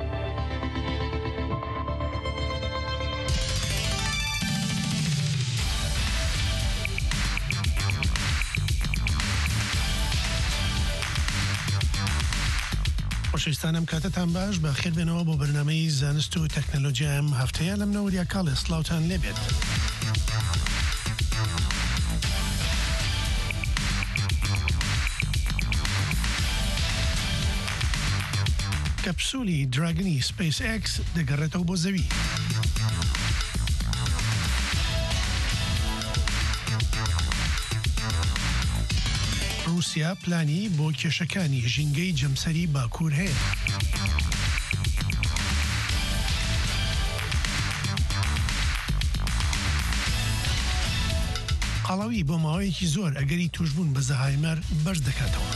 خۆشەویستانم کاتتان باش بە خێر بێنەوە بۆ بەرنامەی زانست و تەکنەلۆجیا ئەم هەفتەیە لەم نەوەریا کاڵێ سڵاوتان لێبێت. کەپسولی دراگنی سپیس ئێکس دەگەڕێتەوە بۆ زەوی. رووسیا پلانی بۆ کێشەکانی ژینگەی جەمسەری باکوور هەیە. قاڵاوی بۆ ماوەیەکی زۆر ئەگەری توشبوون بە زەهایمەر بەرز دەکاتەوە.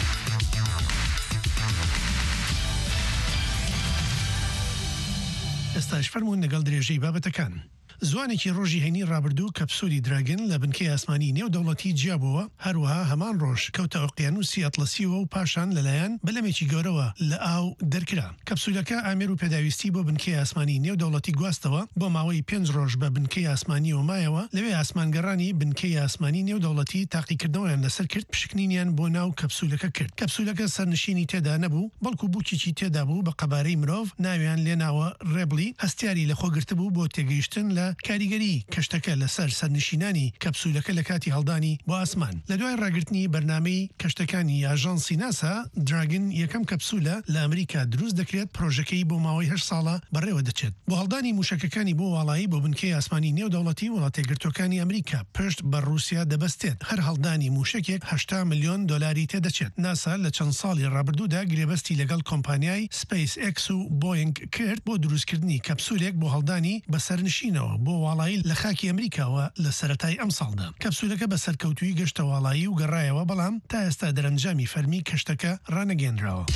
ئێستاش فەرموون لەگەڵ درێژەی بابەتەکان. زوانێکی ڕۆژی هەینی ڕابردوو کەپسولی دراگن لە بنکەی ئاسمانی نێودەوڵەتی جیابەوە، هەروەها هەمان ڕۆژ کەوتە ئۆقیانوسی ئەتلەسیەوە و پاشان لەلایەن بەلەمێکی گەورەوە لە ئاو دەرکرا. کەپسولەکە ئامێر و پێداویستی بۆ بنکەی ئاسمانی نێودەوڵەتی گواستەوە بۆ ماوەی پێنج ڕۆژ بە بنکەی ئاسمانی ومایەوە، لەوێ ئاسمانگەڕانی بنکەی ئاسمانی نێودەوڵەتی تاقیکردنەوەیان لەسەر کرد، پشکنینیان بۆ ناو کەپسولەکە کرد. کەپسولەکە سەرنشینی تێدا نەبوو، بەڵکو بووکیی تێدا بوو بە قەبارەی مرۆڤ، ناویان لێناوە ڕێبلی، هەستیاری لە خۆگرتبوو بۆ تێگەیشتن لە کاریگەری کەشتەکە لەسەر سەرنشینانی کەپسولەکە لە کاتی هەڵدانی بۆ ئاسمان. لە دوای ڕاگررتنی بەرنامەی کەشتەکانی ئاژانسی ناسا، دراگن یەکەم کەپسولە لە ئەمریکا دروست دەکرێت، پرۆژەکەی بۆ ماوەی هەشت ساڵە بەڕێوە دەچێت. بۆ هەڵدانی موشەکەکانی بۆ واڵایی بۆ بنکەی ئاسمانی نێودەوڵەتی وڵاتە یەکگرتووەکانی ئەمریکا پشت بە رووسیا دەبەستێت. هەر هەڵدانی موشکێک هەشتا ملیۆن دۆلاری تێدەچێت. ناسا لە چەند ساڵی ڕابردوودا گرێبەستی لەگەڵ کۆمپانیای سپیس ئێکس و بۆینگ کرد بۆ دروستکردنی کەپسولێک بۆ هەڵدانی بەسەرنشینەوە بۆ واڵایی لە خاکی ئەمریکاوە لە سەرەتای ئەم ساڵدا. کەپسولەکە بە سەرکەوتوی گەشتە واڵایی و گەڕایەوە، بەڵام تا ئێستا دەرەنجامی فەرمی کەشتەکە ڕانەگەێنراوە.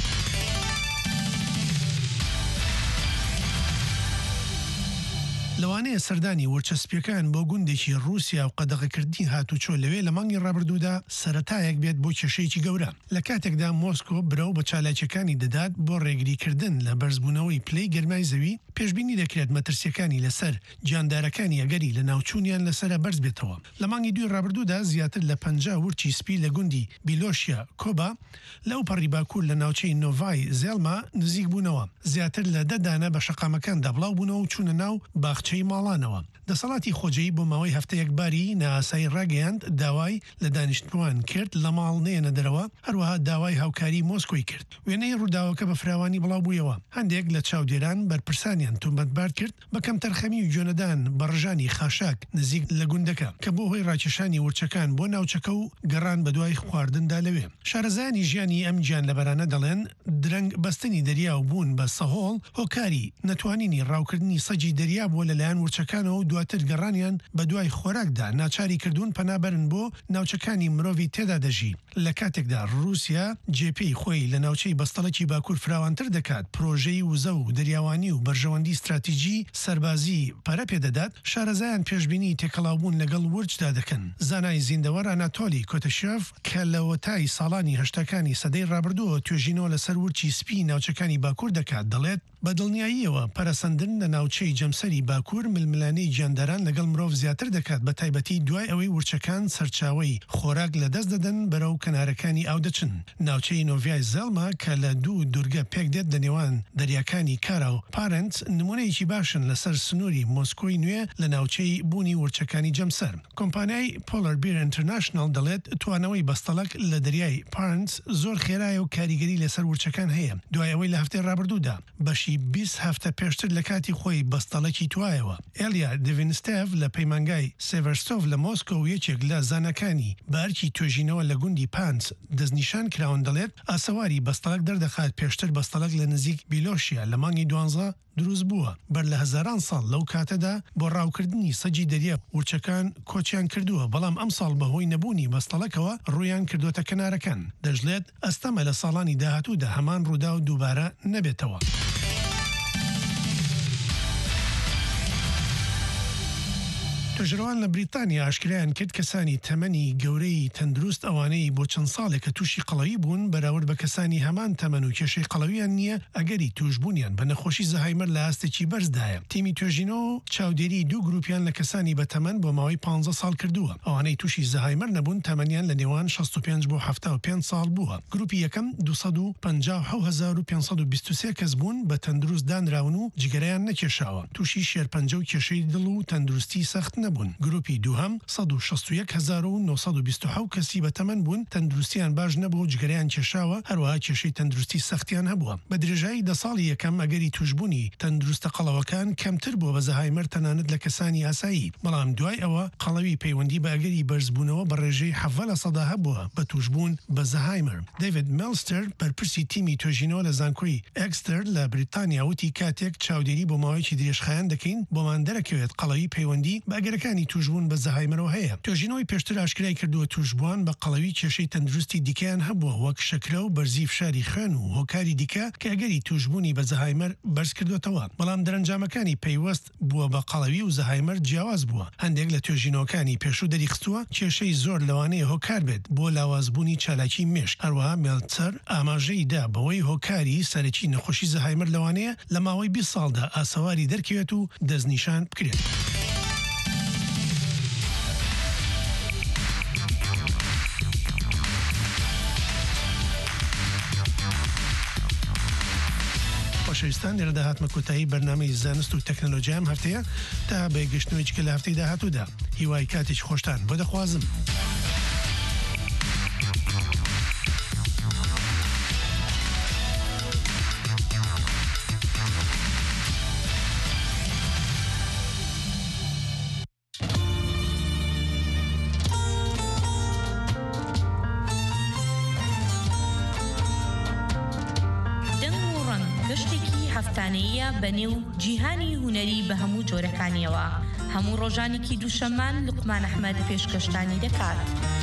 لەوانەیە سەردانی وەرچەسپیەکان بۆ گوندێکی رووسیا و قەدەغەکردی هاتوچۆ لەوێ لە مانگی ڕابردوودا سەرەتایەک بێت بۆ کێشەیەکی گەورە. لە کاتێکدا مۆسکۆ برەو بە چالاکیەکانی دەدات بۆ ڕێگریکردن لە بەرزبوونەوەی پلەی گەرمای زەوی، پێشبینی دەکرێت مەترسیەکانی لەسەر گیاندارەکانی ئەگەری لە ناوچوونیان لەسرە بەرز بێتەوە. لە مانگی دوی ڕابردوودا زیاتر لە پەنجا ورچی سپی لە گوندی بیلۆشیا کۆبا لەو پەڕی باکوور لە ناوچەی نۆڤای زێڵما نزیک بوونەوە. زیاتر لە دەدانە بە شەقامەکاندا بڵاو بوونەوە و چوونە ناو باخچەی ماڵانەوە. دەسەڵاتی خۆجەیی بۆ ماوەی هەفتەیەک باری نائاسایی ڕاگەیاند، داوای لە دانیشتوان کرد لە ماڵ نێنە دەرەوە، هەروەها داوای هاوکاری مۆسکۆی کرد. وێنەی ڕووداوەکە بە فراوانی بڵاو بوویەوە. هەندێک لە چاودێران بەرپرسانیان تۆمەتبار کرد بە کەم تەرخەمی و جۆنەدان بە ڕژانی خاشاک نزیک لە گوندەکە، کە بۆ هۆی ڕاکێشانی ورچەکان بۆ ناوچەکە و گەڕان بە دوای خواردندا لەوێ. شارەزایانی ژیانی ئەم گیان لەبەرانە دەڵێن درەنگ بەستنی دەریا و بوون بە سەهۆڵ هۆکاری نەتوانینی ڕاوکردنی سەجی دەریا بۆ لەلایەن ورچەکانەوە و دواتر گەڕانیان بە دوای خۆراکدا ناچاری کردوون پەنابەرن بۆ ناوچەکانی مرۆڤی تێدا دەژی. لە کاتێکدا رووسیا جێپەی خۆی لە ناوچەی بەستەڵەکی باکوور فراوانتر دەکات، پرۆژەی وزە و دەریاوانی و بەرژەوەندی استراتیژی سەربازی پارە پێدەدات، شارەزایان پێشبینی تێکەڵاوبوون لەگەڵ ورجدا دەکەن. زانای زیندەوەر ئاناتۆلی کۆتەشێف کە لە وەتای ساڵانی هەشتاکانی سەدەی ڕابردووە توێژینەوە لەسەر ورچی سپی ناوچەکانی باکوور دەکات، دەڵێت بە دڵنیاییەوە پەرەسەندن لە ناوچەی جەمسەری باکوور ململانەی گیانداران لەگەڵ مرۆڤ زیاتر دەکات، بە تایبەتی دوای ئەوەی ورچەکان سەرچاوی خۆراک لە دەست دەدەن بەرەو کەنارەکانی ئاو دەچن. ناوچەی نۆڤای زەڵما کە لە دوو دوورگە پێک دێت لە نێوان دەریاکانی کارا و پارنت، نمونەیەکی باشن لەسەر سنووری مۆسکۆی نوێ لە ناوچەی بوونی ورچەکانی جەمسەر. کۆمپانیای پۆلەر بیر ئینتەرناشنڵ دەڵێت توانەوەی بەستەڵک لە دەریای پارنت زۆر خێرایە و کاریگەری لەسەر ورچەکان هەیە. دوای ئەوەی لە هەفتەی ڕابردوودا بەشی بیست هەفتە پێشتر لە کاتی خۆی بەستەڵەکی توایەوە. ئێلیا دڤینستێڤ لە پەیمانگای سێڤەرستۆڤ لە مۆسکۆ و یەکێک لە زانەکانی بارکی توێژینەوە لە گوندی پانس دەستنیشان کراون، دەڵێت ئاسەواری بەستەڵک دەردەخات پێشتر بەستەڵک لە نزیک بیلۆشیا لە مانگی دوانزە دروست بووە. بەر لە هەزاران ساڵ لەو کاتەدا بۆ ڕاوکردنی سەجی دەریا ورچەکان کۆچیان کردووە، بەڵام ئەم ساڵ بەهۆی نەبوونی بەستەڵەکەوە ڕوویان کردوتە کەنارەکان. دەژڵێت ئەستەمە لە ساڵانی داهاتوودا هەمان ڕوودا و دووبارە نەبێتەوە. توێژەرەوان لە بریتانیا ئاشکرایان کرد کەسانی تەمەنی گەورەی تەندروست ئەوانەی بۆ چەند ساڵێک کە تووشی قەڵەوی بوون بەراورد بە کەسانی هەمان تەمەن و کێشەی قەڵەویان نییە ئەگەری توشببوونیان بە نەخۆشی زەهایمەر لە ئاستێکی بەرزدایە. تیمی توێژینەوە چاودێری دوو گروپیان لە کەسانی بە تەمەن بۆ ماوەی پانزە ساڵ کردووە. ئەوانەی تووشی زەهایمەر نەبوون تەمەنیان لە نێوان شەست و پێنج بۆ هەفتە و پێنج ساڵ بووە. گروپی یەکەم دووسەد و پەنجا و حەوت هەزار و پێنجسەد و بیست و سێ کەس بوون بە تەندروست دانراون و جگەرەیان نەکێشاوە، تووشی شێرپەنجە و کێشەی دڵ و تەندروستی سەخت نەبوون. گروپی دووهەم سەد و شەست و یەک هەزار و نۆسەد و بیست و حەوت کەسی بە تەمەن بوون، تەندروستیان باش نەبوو، جگەرەیان کێشاوە، هەروەها کێشەی تەندروستی سەختیان هەبووە. بە درێژایی دە ساڵی یەکەم ئەگەری توشببوونی تەندروستە قەڵەوەکان کەمتر بووە بە زەهایمەر تەنانەت لە کەسانی ئاسایی، بەڵام دوای ئەوە قەڵەوی پەیوەندی بە ئەگەری بەرزبوونەوە بە ڕێژەی حەڤە لە سەدا هەبووە بە توشببوون بە زەهایمەر. دەیڤید مێلستەر بەرپرسی تیمی توێژینەوە لە زانکۆی ئەکستەر لە بریتانیا وتی کاتێک چاودێری بۆ ماوەیەکی درێژخایەن دەکەین بۆمان دەرەکەوێت قەڵەوی پەیوەندی بە ئەگەرەکان کێشەکانی توشبوون بە زەهایمەرەوە هەیە. توێژینەوەی پێشتر ئاشکرای کردووە توشبووان بە قەڵەوی کێشەی تەندروستی دیکەیان هەبووە وەک شەکرە و بەرزی فشاری خوێن و هۆکاری دیکە کە ئەگەری توشبوونی بە زەهایمەر بەرز کردوێتەوە. بەڵام دەرەنجامەکانی پەیوەست بووە بە قەڵەوی و زەهایمەر جیاواز بووە. هەندێک لە توێژینەوەکانی پێشوو دەریخستووە کێشەی زۆر لەوانەیە هۆکار بێت بۆ لاوازبوونی چالاکی مێشک. هەروەها مێلتسەر ئاماژەی دا بەوەی هۆکاری سەرەکی نەخۆشی زەهایمەر لەوانەیە لە ماوەی بیست ساڵدا ئاسەواری دەرکەوێت و دەستنیشان بکرێت. خۆشەویستان لێرە داهاتمە کۆتایی بەرنامەی زانست و تەکنۆلۆژیام هەفتەیە تا بەگەشتنەوەیکە لە هەفتەی داهاتوودا. هیوای کاتێکی خۆشتان بۆ دەخوازم. بەنێو جیهانی هوەری بە هەموو جۆرەکانیەوە هەموو ڕۆژانێکی دووشەمان لوقمان ئەحمەد پێشکەشتانی دەکات.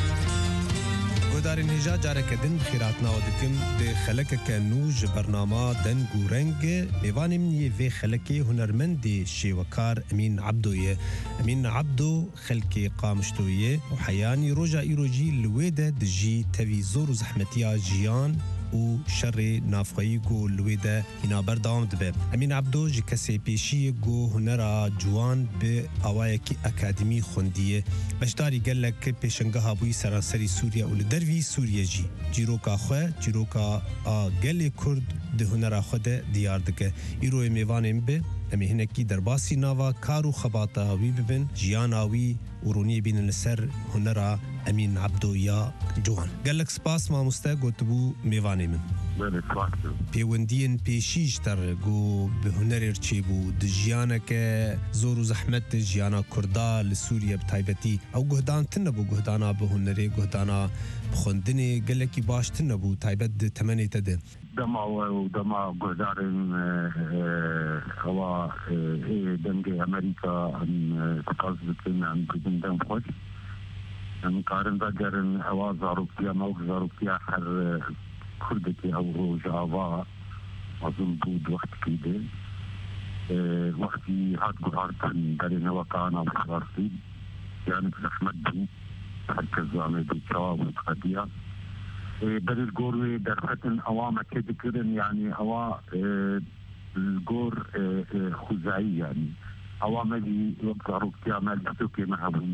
گۆدارین هێژا جارێکە دن بخیراتناوە دکم دێ خەلەکەکە نو ji بەرناما دەنگ و ڕەنگە میوانê min yê vê xelekê hunermendê şêwekar Emîn Ebdo ye. Emîn Ebdo xelkê qamişto ye û heyanî roja îro jî li wê de dijî tevî zor û zehmetiya jiyan û şerê navxweyî got li wê de hîna berdewam dibe. Emîn Ebdo ji kesê pêşiyê got hunera ciwan bi awayekî akademî xwendiye. Beşdarî gelek pêşengeha bûyî seranserî Sûriye û li dervî Sûriye jî. Çîroka xwe, çîroka a gelê Kurd di hunera xwe de diyar dike. Îroyê mêvanê min be em ê hinekî derbasî nava kar û xebata wî bibin, jiyana wî û roniyê bînin li ser hunera Emîn Ebdo ya ciwan. Gelek spas mamoste gotibû mêvanê min. Pêwendiyên pêşî ji te re got bi hunerê re çêbû di jiyaneke zor û zehmet jiyana Kurda li Sûriye bi taybetî ew guhdantin nebû guhdana bi hunerê guhdana bi xwendinê gelekî baştin nebû taybet di temenê te de. دما ودما guhdarên hewa dengê Amerîka em spas dikin em bidin dem xweş em karin vegerin hewa zaroktiya mewk zaroktiya her Kurdekî ew rojava mezin bû di wextekî de wextî hat guhartin derê newekana Farsî yani zehmet bû herkes zanê bû çawa bû qediya berê gor wê derxetin ewa mekê dikirin yani ewa gor xuzayî yani ewa me jî wek zaroktiya me destokê me hebûn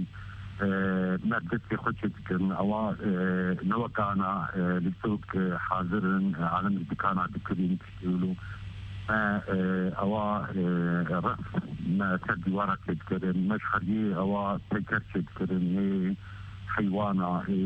مادتي خدشت كن أو نوكانا لسوق حاضرن عالم الدكانة دكرين تشتغلوا أو رأس ما سد ورا تذكرن مش خليه أو تذكر تذكرن حيوانا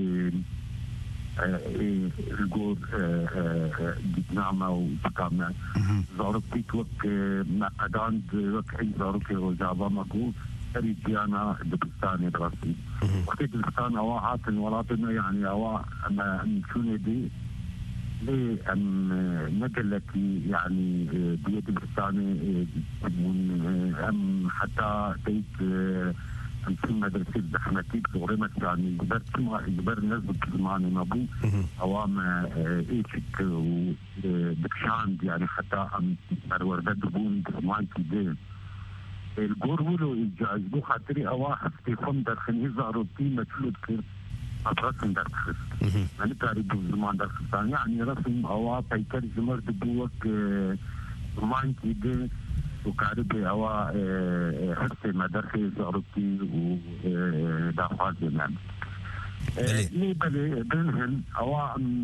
الجور دينامة وتكامل زاربتي وك ما أدان وك أي زاربتي وجابا مقول ريجيانا دبستاني دراسي وقت دبستان أوا عاطن ولاتنا يعني أوا أما شوني دي ليه أم نقلتي يعني بيد دبستاني أم حتى بيت أم في مدرسة زحمتي بغرمة يعني جبر كما جبر نزل كلماني مابو أوا ما إيشك ودكشان يعني حتى أم مروردة دبون مانتي دي الجور ولو يجازبو خاطري أواحد في خندر خنيه زاروتي مجلود كير أترسم در خست يعني تاريبو زمان در خستان يعني رسم أوا بيكر زمر دبوك زمان كيدي وكاربي أوا حرسي مدرخي زاروتي ودافع زمان ليه بلي بينهن أوا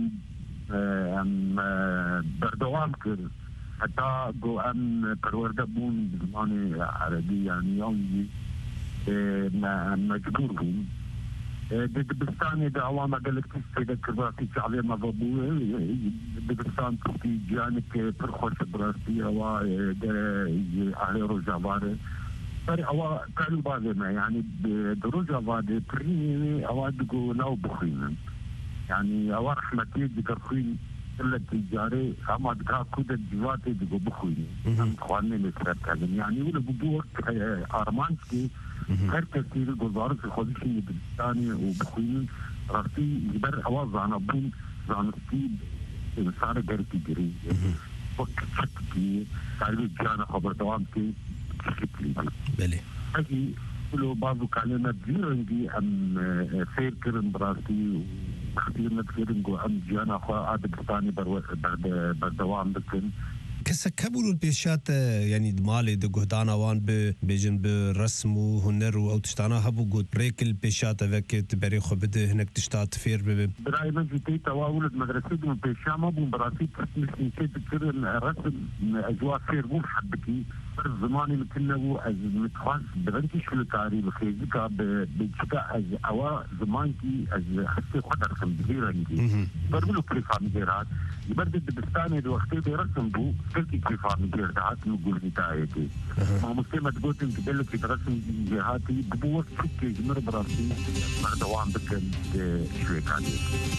أم بردوام كير حتى جو أم برورده بون زماني عربي يعني يومي مجبور بون دبستاني دا عوامة قالك تستيدا كرباتي شعبية مضبوه دبستان تستي جانك برخوش براسي هوا دا أهلي رجع باره فري هوا كانوا بعضنا يعني برجع بعض بريني هوا دقو ناو بخين يعني هوا رحمتي دقر خوين التجاري أما دكا كودة جواتي دقو بخويني أم خواني لسرات كلم يعني ولا بدوك أرمانسكي غير كثير وزارة الخارجية بالثانية وبخوين راسي يبر أواز عن أبون عن ستيب صار جرتي جري وقت شكلي تعرف جانا خبر دوام كي شكلي بله هذه كله بعض كلمات زيرنجي أم خير كرن براسي وخير نتكلم أم جانا خا عاد بستاني بر بعد بدوام بكن كسكبوا البيشات يعني مالي د جهدانا وان بيجن برسم وهنر او تشتانا هبو قد بريك البيشات ذاك تبري خبده هناك تشتات فير ب براي ما جيتي تواولد مدرسة من بيشا ما بون براسي تسمي نسيت كثير الرسم اجواء خير مو حبكي زماني مثل از متخاص بغنتي شو التعريب خيزك بجكا از اوا زمانكي از حسي قدر كم بغيرنجي بربلو كيف عم جيرات يبرد بستاني الوقت برسم بو كلكي كيف عم جيرات نقول نتايتي ما مسلمة تقول انت بلك في رسم جهاتي ببوة سكي جمر براسي مع دوام بكن شوي كادي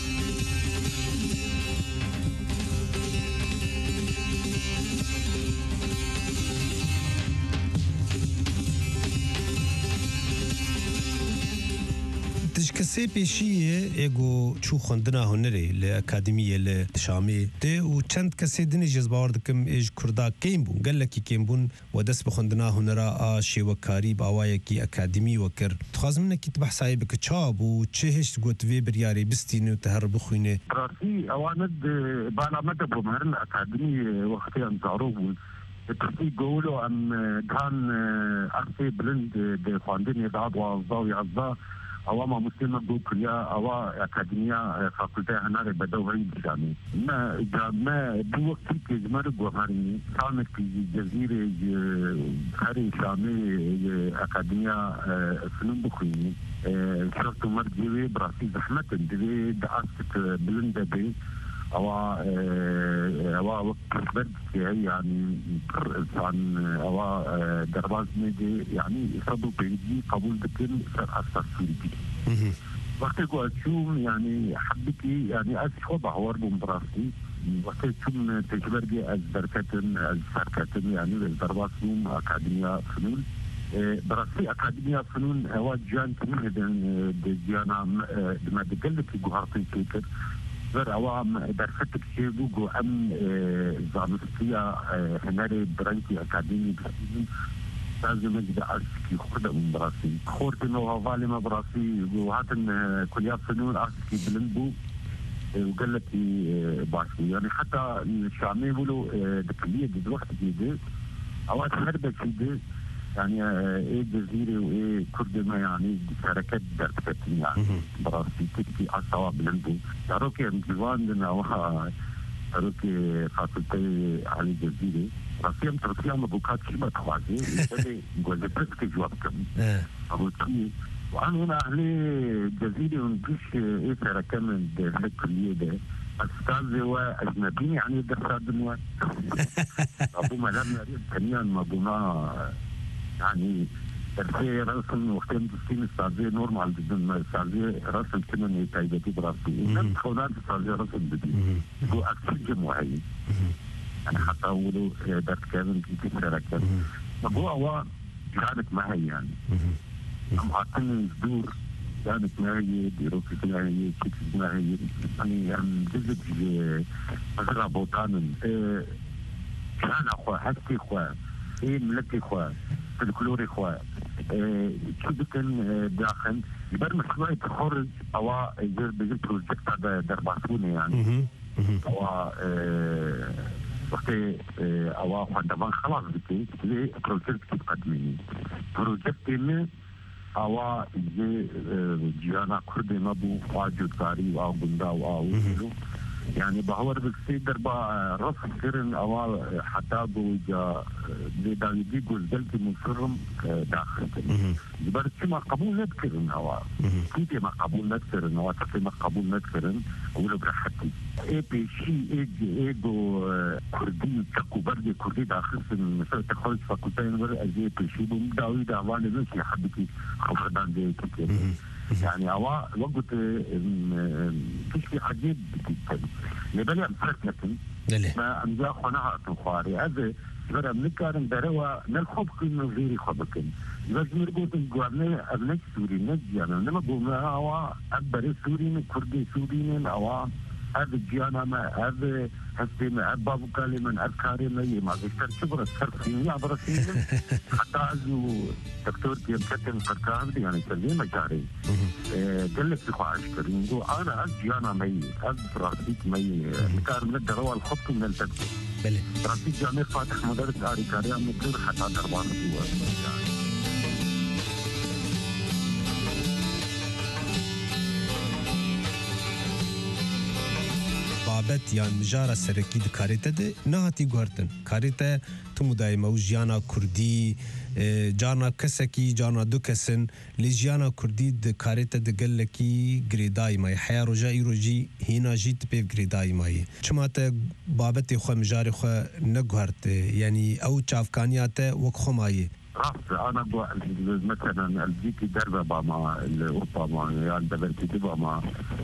تشكسي بيشيه ايغو چو خوندنا هنري لاكاديميه لشامي تي و چند كسي دني جزبار دكم ايج كردا كيمبون قالكي كيمبون ودس بخوندنا هنرا اشي وكاري باوايا كي اكاديمي وكر تخازمنا كي تبح صايب كتشاب و تشهش قوت في برياري بستينو تهر بخوينه راسي اواند بالا مدى بمهر الاكاديمي وقتي انزاروه تحتي قولوا ان كان ارسي بلند دي خواندين يدعاد وعزاوي عزا أوما مسلمة بوكليا أو أكاديمية فاكولتة هناري بدو غريب جامي ما جامع بوقت كجمر بوهاري كانت في جزيرة هاري شامي أكاديمية فنون بخويني شرط مرجوي براسي زحمة دي دعست بلندا بي أو أو وقت برد يعني عن أو درباز ميدي يعني صدوا بيجي قبول بكل أساس سوري وقت قلت شو يعني حبيتي يعني أسف وضع وربهم براسي وقت شو تجبرجي البركتن الفركتن يعني الدرباز نوم أكاديمية فنون براسي أكاديمية فنون أواد جان كمان ديانا ما دقلت جوهرتي كيكر غير عوام درستك شيء بوجو أم زانستيا هناري برانكي أكاديمي بحثين لازم أجد أرسكي خردة من براسي خورت إنه هوالي ما براسي وهاتن كليات فنون أرسكي بلنبو وقالتي باسي يعني حتى الشامي يقولوا دكلية دي الوقت جيدة أوقات هربة جيدة يعني ايه جزيرة وايه كردما يعني حركات دركتين يعني براسي تكتي أصوا بلندو تروكي امتوان لنا وها تروكي فاكولتي على الجزيرة راسي ام تروكي ام بوكات كيما تخوازي يقولي نقول برسك جوابكم أبوكي وأنا هنا أهلي جزيرة ونقش ايه حركة من هذا الكلية ده أستاذ هو أجنبي يعني درسات دموان أبو ملام نريد كنيان مبونا يعني ترفيه رسم وقتين تسكين استاذي نورمال جدا استاذي رسم كمان تايبتي براسي نفس خونات استاذي رسم بدي هو أكثر جمعي أنا حتى أقوله درس كامل في الشركة هو هو كانت معي يعني أم عطني الدور كانت معي ديروكي معي كيكس معي يعني أم جزء مثلا بوطان كان أخوة حسكي أخوة إيه ملكي أخوة الكلوري خوا شو بكن داخل يبرمج شوية خرج أو يجر بيجر بروجكت هذا درباسوني يعني أو وقت أو عندما خلاص بكي ليه بروجكت تقدميني بروجكت إنه أو يجي جيانا كردي نبو واجد كاري أو بندا أو يعني بهور بكسي دربا رفض كرن أو حتى بوجا لدى يجيبوا الجلد من فرم داخل يبرد ما قبول نذكرن أو كيف ما قبول نذكرن أو تقي ما قبول نذكرن أولو برحتي إيه بيشي إيه إيجو كردي تكو برد كردي داخل مثلا تخرج فاكولتين ورا أزي بيشي بمداوي دعواني نسي حبيتي خبردان دي كتير يعني أوا وقت كشفي عجيب جدا لبلي أمسكنتن ما أمزاق ونها تنخاري هذا برا نكارن دروا نلخب كنا غيري خبكن بس مربوط الجوارنا أبنك سوري نجيانا نما قومنا أوا أبري سوري كردي سوري أوا هذا جيانا ما هذا هسي ما أبابو كلمة أفكاري ما يما بيشتر شبرة سرفيني عبر سنين حتى أزو دكتور كيم كتن قركان دي يعني كلمة جاري قال لك تخو عشكرين دو أنا أز جيانا مي أز فراسيك مي مكار من الدروا الخط من التكتب بلي فراسيك جامع فاتح مدرس آري كاريا مدر حتى دربان دو بابت یان مجارا سرکی د کاریته ده نهاتی گوهرتن کاریته تو مدایمه و جیانا کردی جانا کسکی جانا دو کسن لی جیانا کردی د کاریته ده گلکی گریدای مای حیا روژا ای روژی هینا جیت پیو گریدای مای چما تا بابت خو مجاری خو نگوهرت یعنی او چافکانیات وک خو مایی راس انا مثلا الجيكي دربه باما الاوروبا يعني دبرتي باما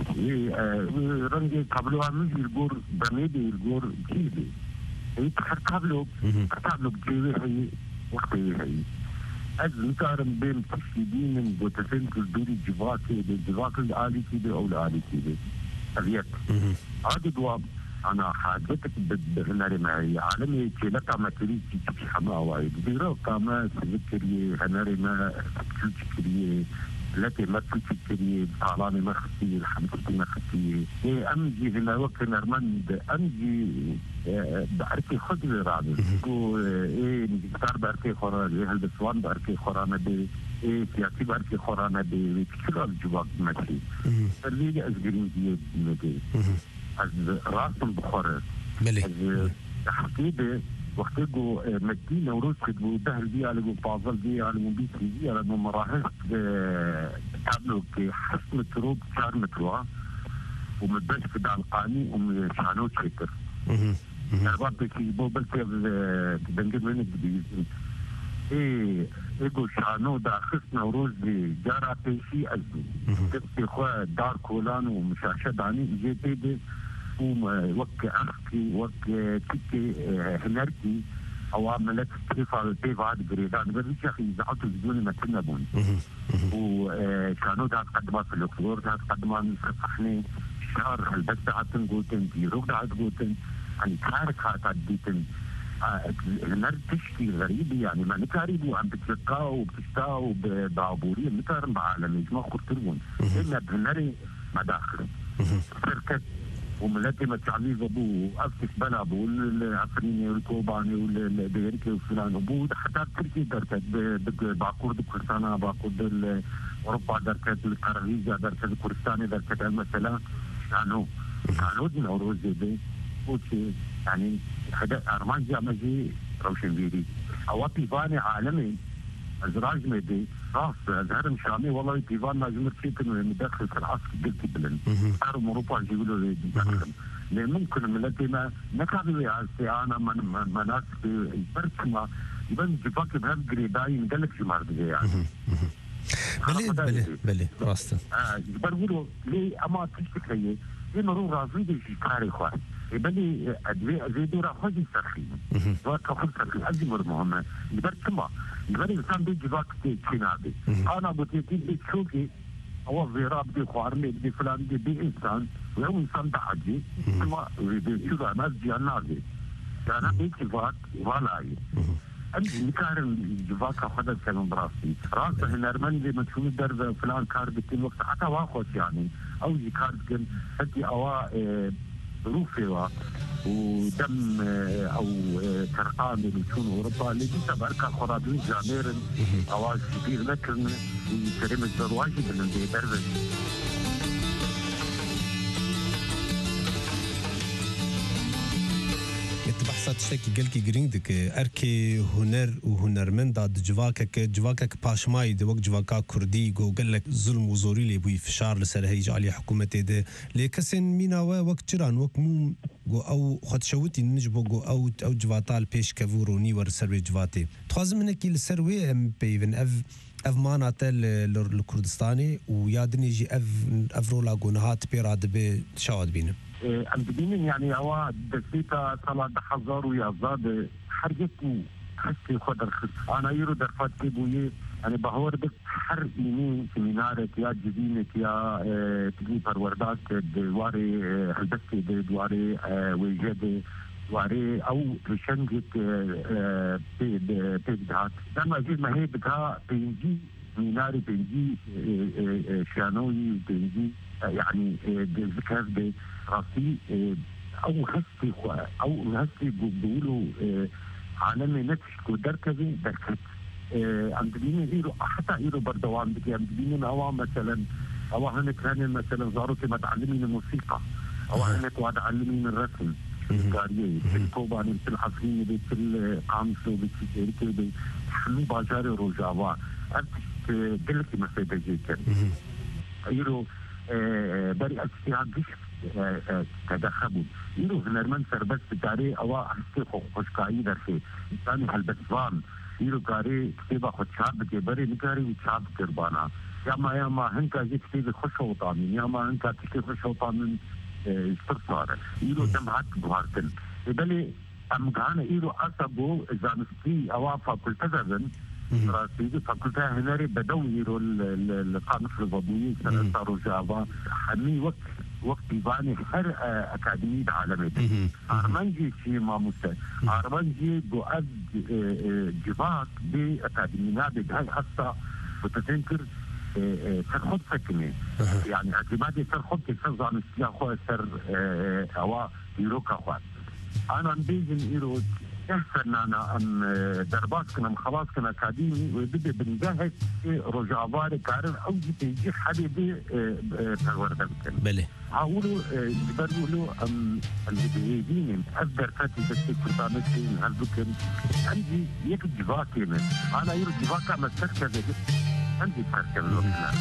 رنجي قبلوا من الجور بميدي الجور جيبي هي قبلوا قبلوا جيبي هي وقتي هي از مقارن بين تشديدين وتفين كل جواكي بالجواك الالي كده او الالي كده ابيت هذا دوام أنا حاجتك بهناري معي عالمي كي لك ما تريد تجيب حما وايد بيرو كما تذكري هناري ما تذكري التي ما تذكري طالاني ما خسي الحمد ما خسي إيه أمجي هنا وقت نرمند أمجي بأركي خضر رابط كو إيه نجتار بأركي خورانة إيه هالبسوان بأركي خورانة دي إيه سياسي بأركي خورانة دي كل الجواب ماشي اللي أزقرين دي مدي از راسم بخورت بله از حقيقة وقت جو مدي نوروز كتبوا دهل بي على جو فاضل بي على جو بيت بي على جو مراحل قبلوا كي حس متروب شهر متروها ومتبش في دالقاني ومشانوش شكر أربعة بيكي بو بلتي بنجد منك بيزن ايه ايجو شانو دا خص نوروز دي جارة بيشي ازدو كتبتي خواه دار كولان ومشاشد عني جيتي دي وك أخكي وك تيكي هنركي أو عملت كيف على البيف عاد قريدان بس يا أخي زعلتوا بدون ما تنبون وكانوا ده قدمات في الأكسور ده قدمات صحني شهر البس عتن قوتن ديروك ده عاد قوتن يعني كارك هات ديتن هنر تشكي غريب يعني ما نكاربوا عم بتلقاه وبتشتاو بعبورية نكارم بعالمي ما خطرون إلا بهنري مداخل شركة وملاتي ما تعليز ابوه افتش بلا ابوه العفريني والكوباني والبيركي وفلان ابوه حتى تركي دركت باكورد كردستان باكورد اوروبا دركت القرغيزه دركت كردستاني دركت المساله كانوا كانوا دي نوروز دي وشي يعني هذا ارمان جامجي روشن بيدي او بيفاني عالمي ازراج مدي خاص الهرم شامي والله بيفان ما جمر فيكن مدخل في العصر قلت بلن صاروا اوروبا يقولوا لي دخل لان ممكن ملتنا نكابي انا من مناس برسمه يبان جفاك بهم جريداي قال جمار دي يعني بلي بلي بلي راسته اه يقولوا لي اما تشتكي لي مرور راضي دي كاري خوان يبني ادويه زيدو راه خذ سخين وقت خذ سخين ازمر مهمه يبركما يبني انسان بيجي وقت تشينابي انا بتيجي بتشوفي هو زيراب دي خوارمي دي فلان دي بي انسان وهو انسان تحجي ثم بيشوف ناس جنازي انا بيجي وقت ولا أمي نكارن جواك خدت كلام براسي راسه هنرمن دي مشهور درب فلان كار بكل وقت حتى واخد يعني او يكار كن هدي اوا ظروفها ودم او ترقان اللي بتكون اوروبا اللي دي تبارك خرابين جاميرن اواز كبير لكن كريم الزرواجي اللي درب بحثات تشتكي قلكي جريندك اركي هنر وهنرمند داد جواكك جواكك باشماي دي وقت جواكا كردي جو قال لك ظلم وزوري لي بوي فشار لسر هيج علي حكومتي دي لكسن مينا وقت جران وقت مو جو او خد شوتي نجبو جو او او جواتال بيش كفوروني ور سروي جواتي تخاز منك السروي ام بيفن اف اف ماناتا الكردستاني ويادني جي اف افرولا جونهات بيراد بي شاود بينا ام دبینن یعنی اوا دسیتا سالا ده هزار و یازده حرجتو حسي خدر خس انا يرو درفات كيبويه يعني بهور بس حر يمين سيمينارات يا جدينة يا تجي پروردات دواري هلبسي دواري ويجاد دواري او رشنجت بيدهات لما جيت ما هي بدها بينجي سيميناري بينجي شانوي بينجي يعني ذكر براسي او هسي او هسي بيقولوا عالمي نتشكو دركبي دركت عم تبيني يرو حتى يرو بردوان بدي عم تبيني هوا مثلا هوا هنك هن مثلا زاروتي ما تعلمين الموسيقى هوا هنك وعد علمين الرسم الكارية بالكوباني بالعصرية بالقامسو بالسيكيركي بحلو باجاري روجاوا أرتشت دلكي مسيدة جيكا يرو بري أجتهاد ديش تدخبوا يرو هنرمن سربس بتاري أوا أحسي خوشكاي درخي إنساني هالبسوان يرو كاري كتابة خوشاب بكي بري نكاري وشاب كربانا يا ما يا ما هنكا جي كتابة خوش وطامين يا ما هنكا تكي خوش وطامين استرصار يرو جمعات بوارتن يبالي أمغانا يرو أصابو زانستي أوا فاكولتزن راسي فاكولتا هناري بدو يرو القامس الوضوية سنة صاروا جابا حمي وقت وقت يباني هر أكاديمية عالمية أرمنجي شيء ما مستوى أرمنجي بؤد جباك بأكاديمية بهاي حتى بتتنكر سرخد سكني يعني اعتمادي سرخد كسر عن السياخو سر هوا يروكا خوات أنا بيجن يرو احسن انا ام دربات كنا خلاص كنا اكاديمي وبدي بنجهز رجعوار كارن او تيجي حبيبي تورد بله هقولوا يقولوا ام اللي اقدر فاتي تستفيد من هالذكر عندي يك جواكي انا يرو جواكا ما تكتب عندي تركب الوكيل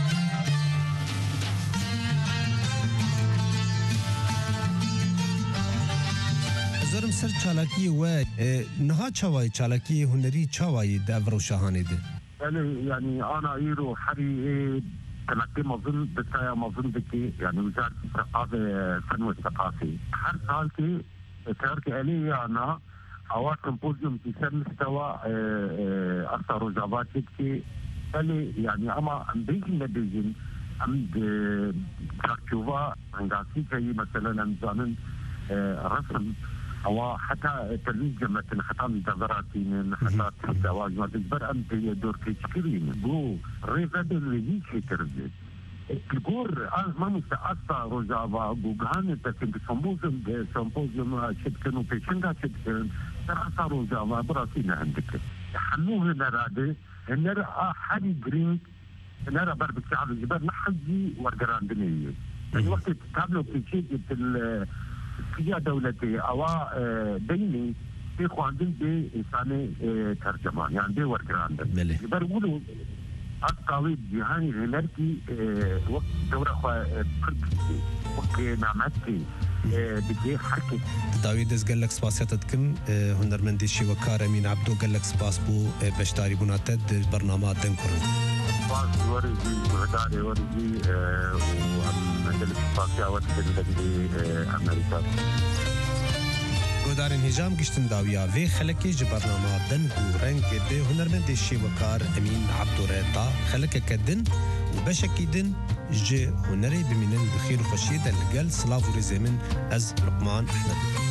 زرم سر چالاکی و نها چاوای چالاکی هنری چاوای دافرو شاهانه ده يعني انا ايرو حري تلقي مظن بتاع مظن بكي يعني وزارة الثقافة الفن والثقافي هر سال كي تركي علي انا او سيمبوزيوم في سن مستوى اثر رجابات كي يعني اما ام بيجن بيجن ام تركيوفا انغاسي كي مثلا ام زانن رسم او حتى تلميذ مثلا حتى من تظراتين حتى حتى واجمات البر ام دور كيشكرين جو ريفادل اللي ترزت الجور ما مستأثر رجابا بوغان تكن بسموزم سمبوزيوم شبكنو بيشنغا شبكن تأثر رجابا براسينا عندك حنوه نرادي نرى حالي جرين نرى بر بالشعب الجبال نحجي ورقران دنيا يعني وقت تقابلوا في شيء كيا دولتي او بيني في خواندن بي انساني ترجمان يعني بي ورقران دنيا بيقولوا أتقاوي جهاني هنركي وقت دورة خوا كردستي وقت نعمتي بجي حركة داوي دز قال لك سباسيات كم هنرمندي شي وكار امين عبدو قال لك سباس بو بشتاري بناتد برنامج دنكرن سباس ورجي وهداري ورجي وعم مجلس سباسيا وتدري أمريكا گودارن هجام گشتن داویا و خلکی ج برنامه دن و رنگ ده هنرمند شی وکار امین عبدالرتا خلک کدن و بشکیدن ج هنری بمینن بخیر و خوشی دل گل سلاو و رزمن از لقمان احمد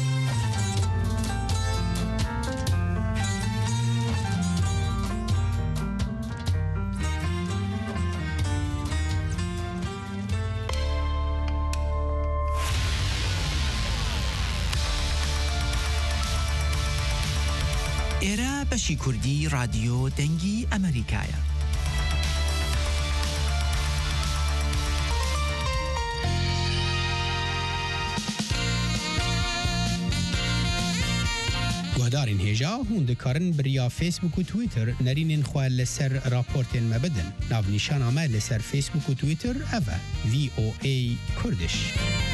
ئێرە بەشی کوردی رادیۆ دەنگی ئەمریکایە. گوهدارین هێژا هون دikarin biriya Facebook û Twitter nerînên xwe li ser raportên me bidin. Navnîşana me li ser Facebook û Twitter ev e V O A Kurdish.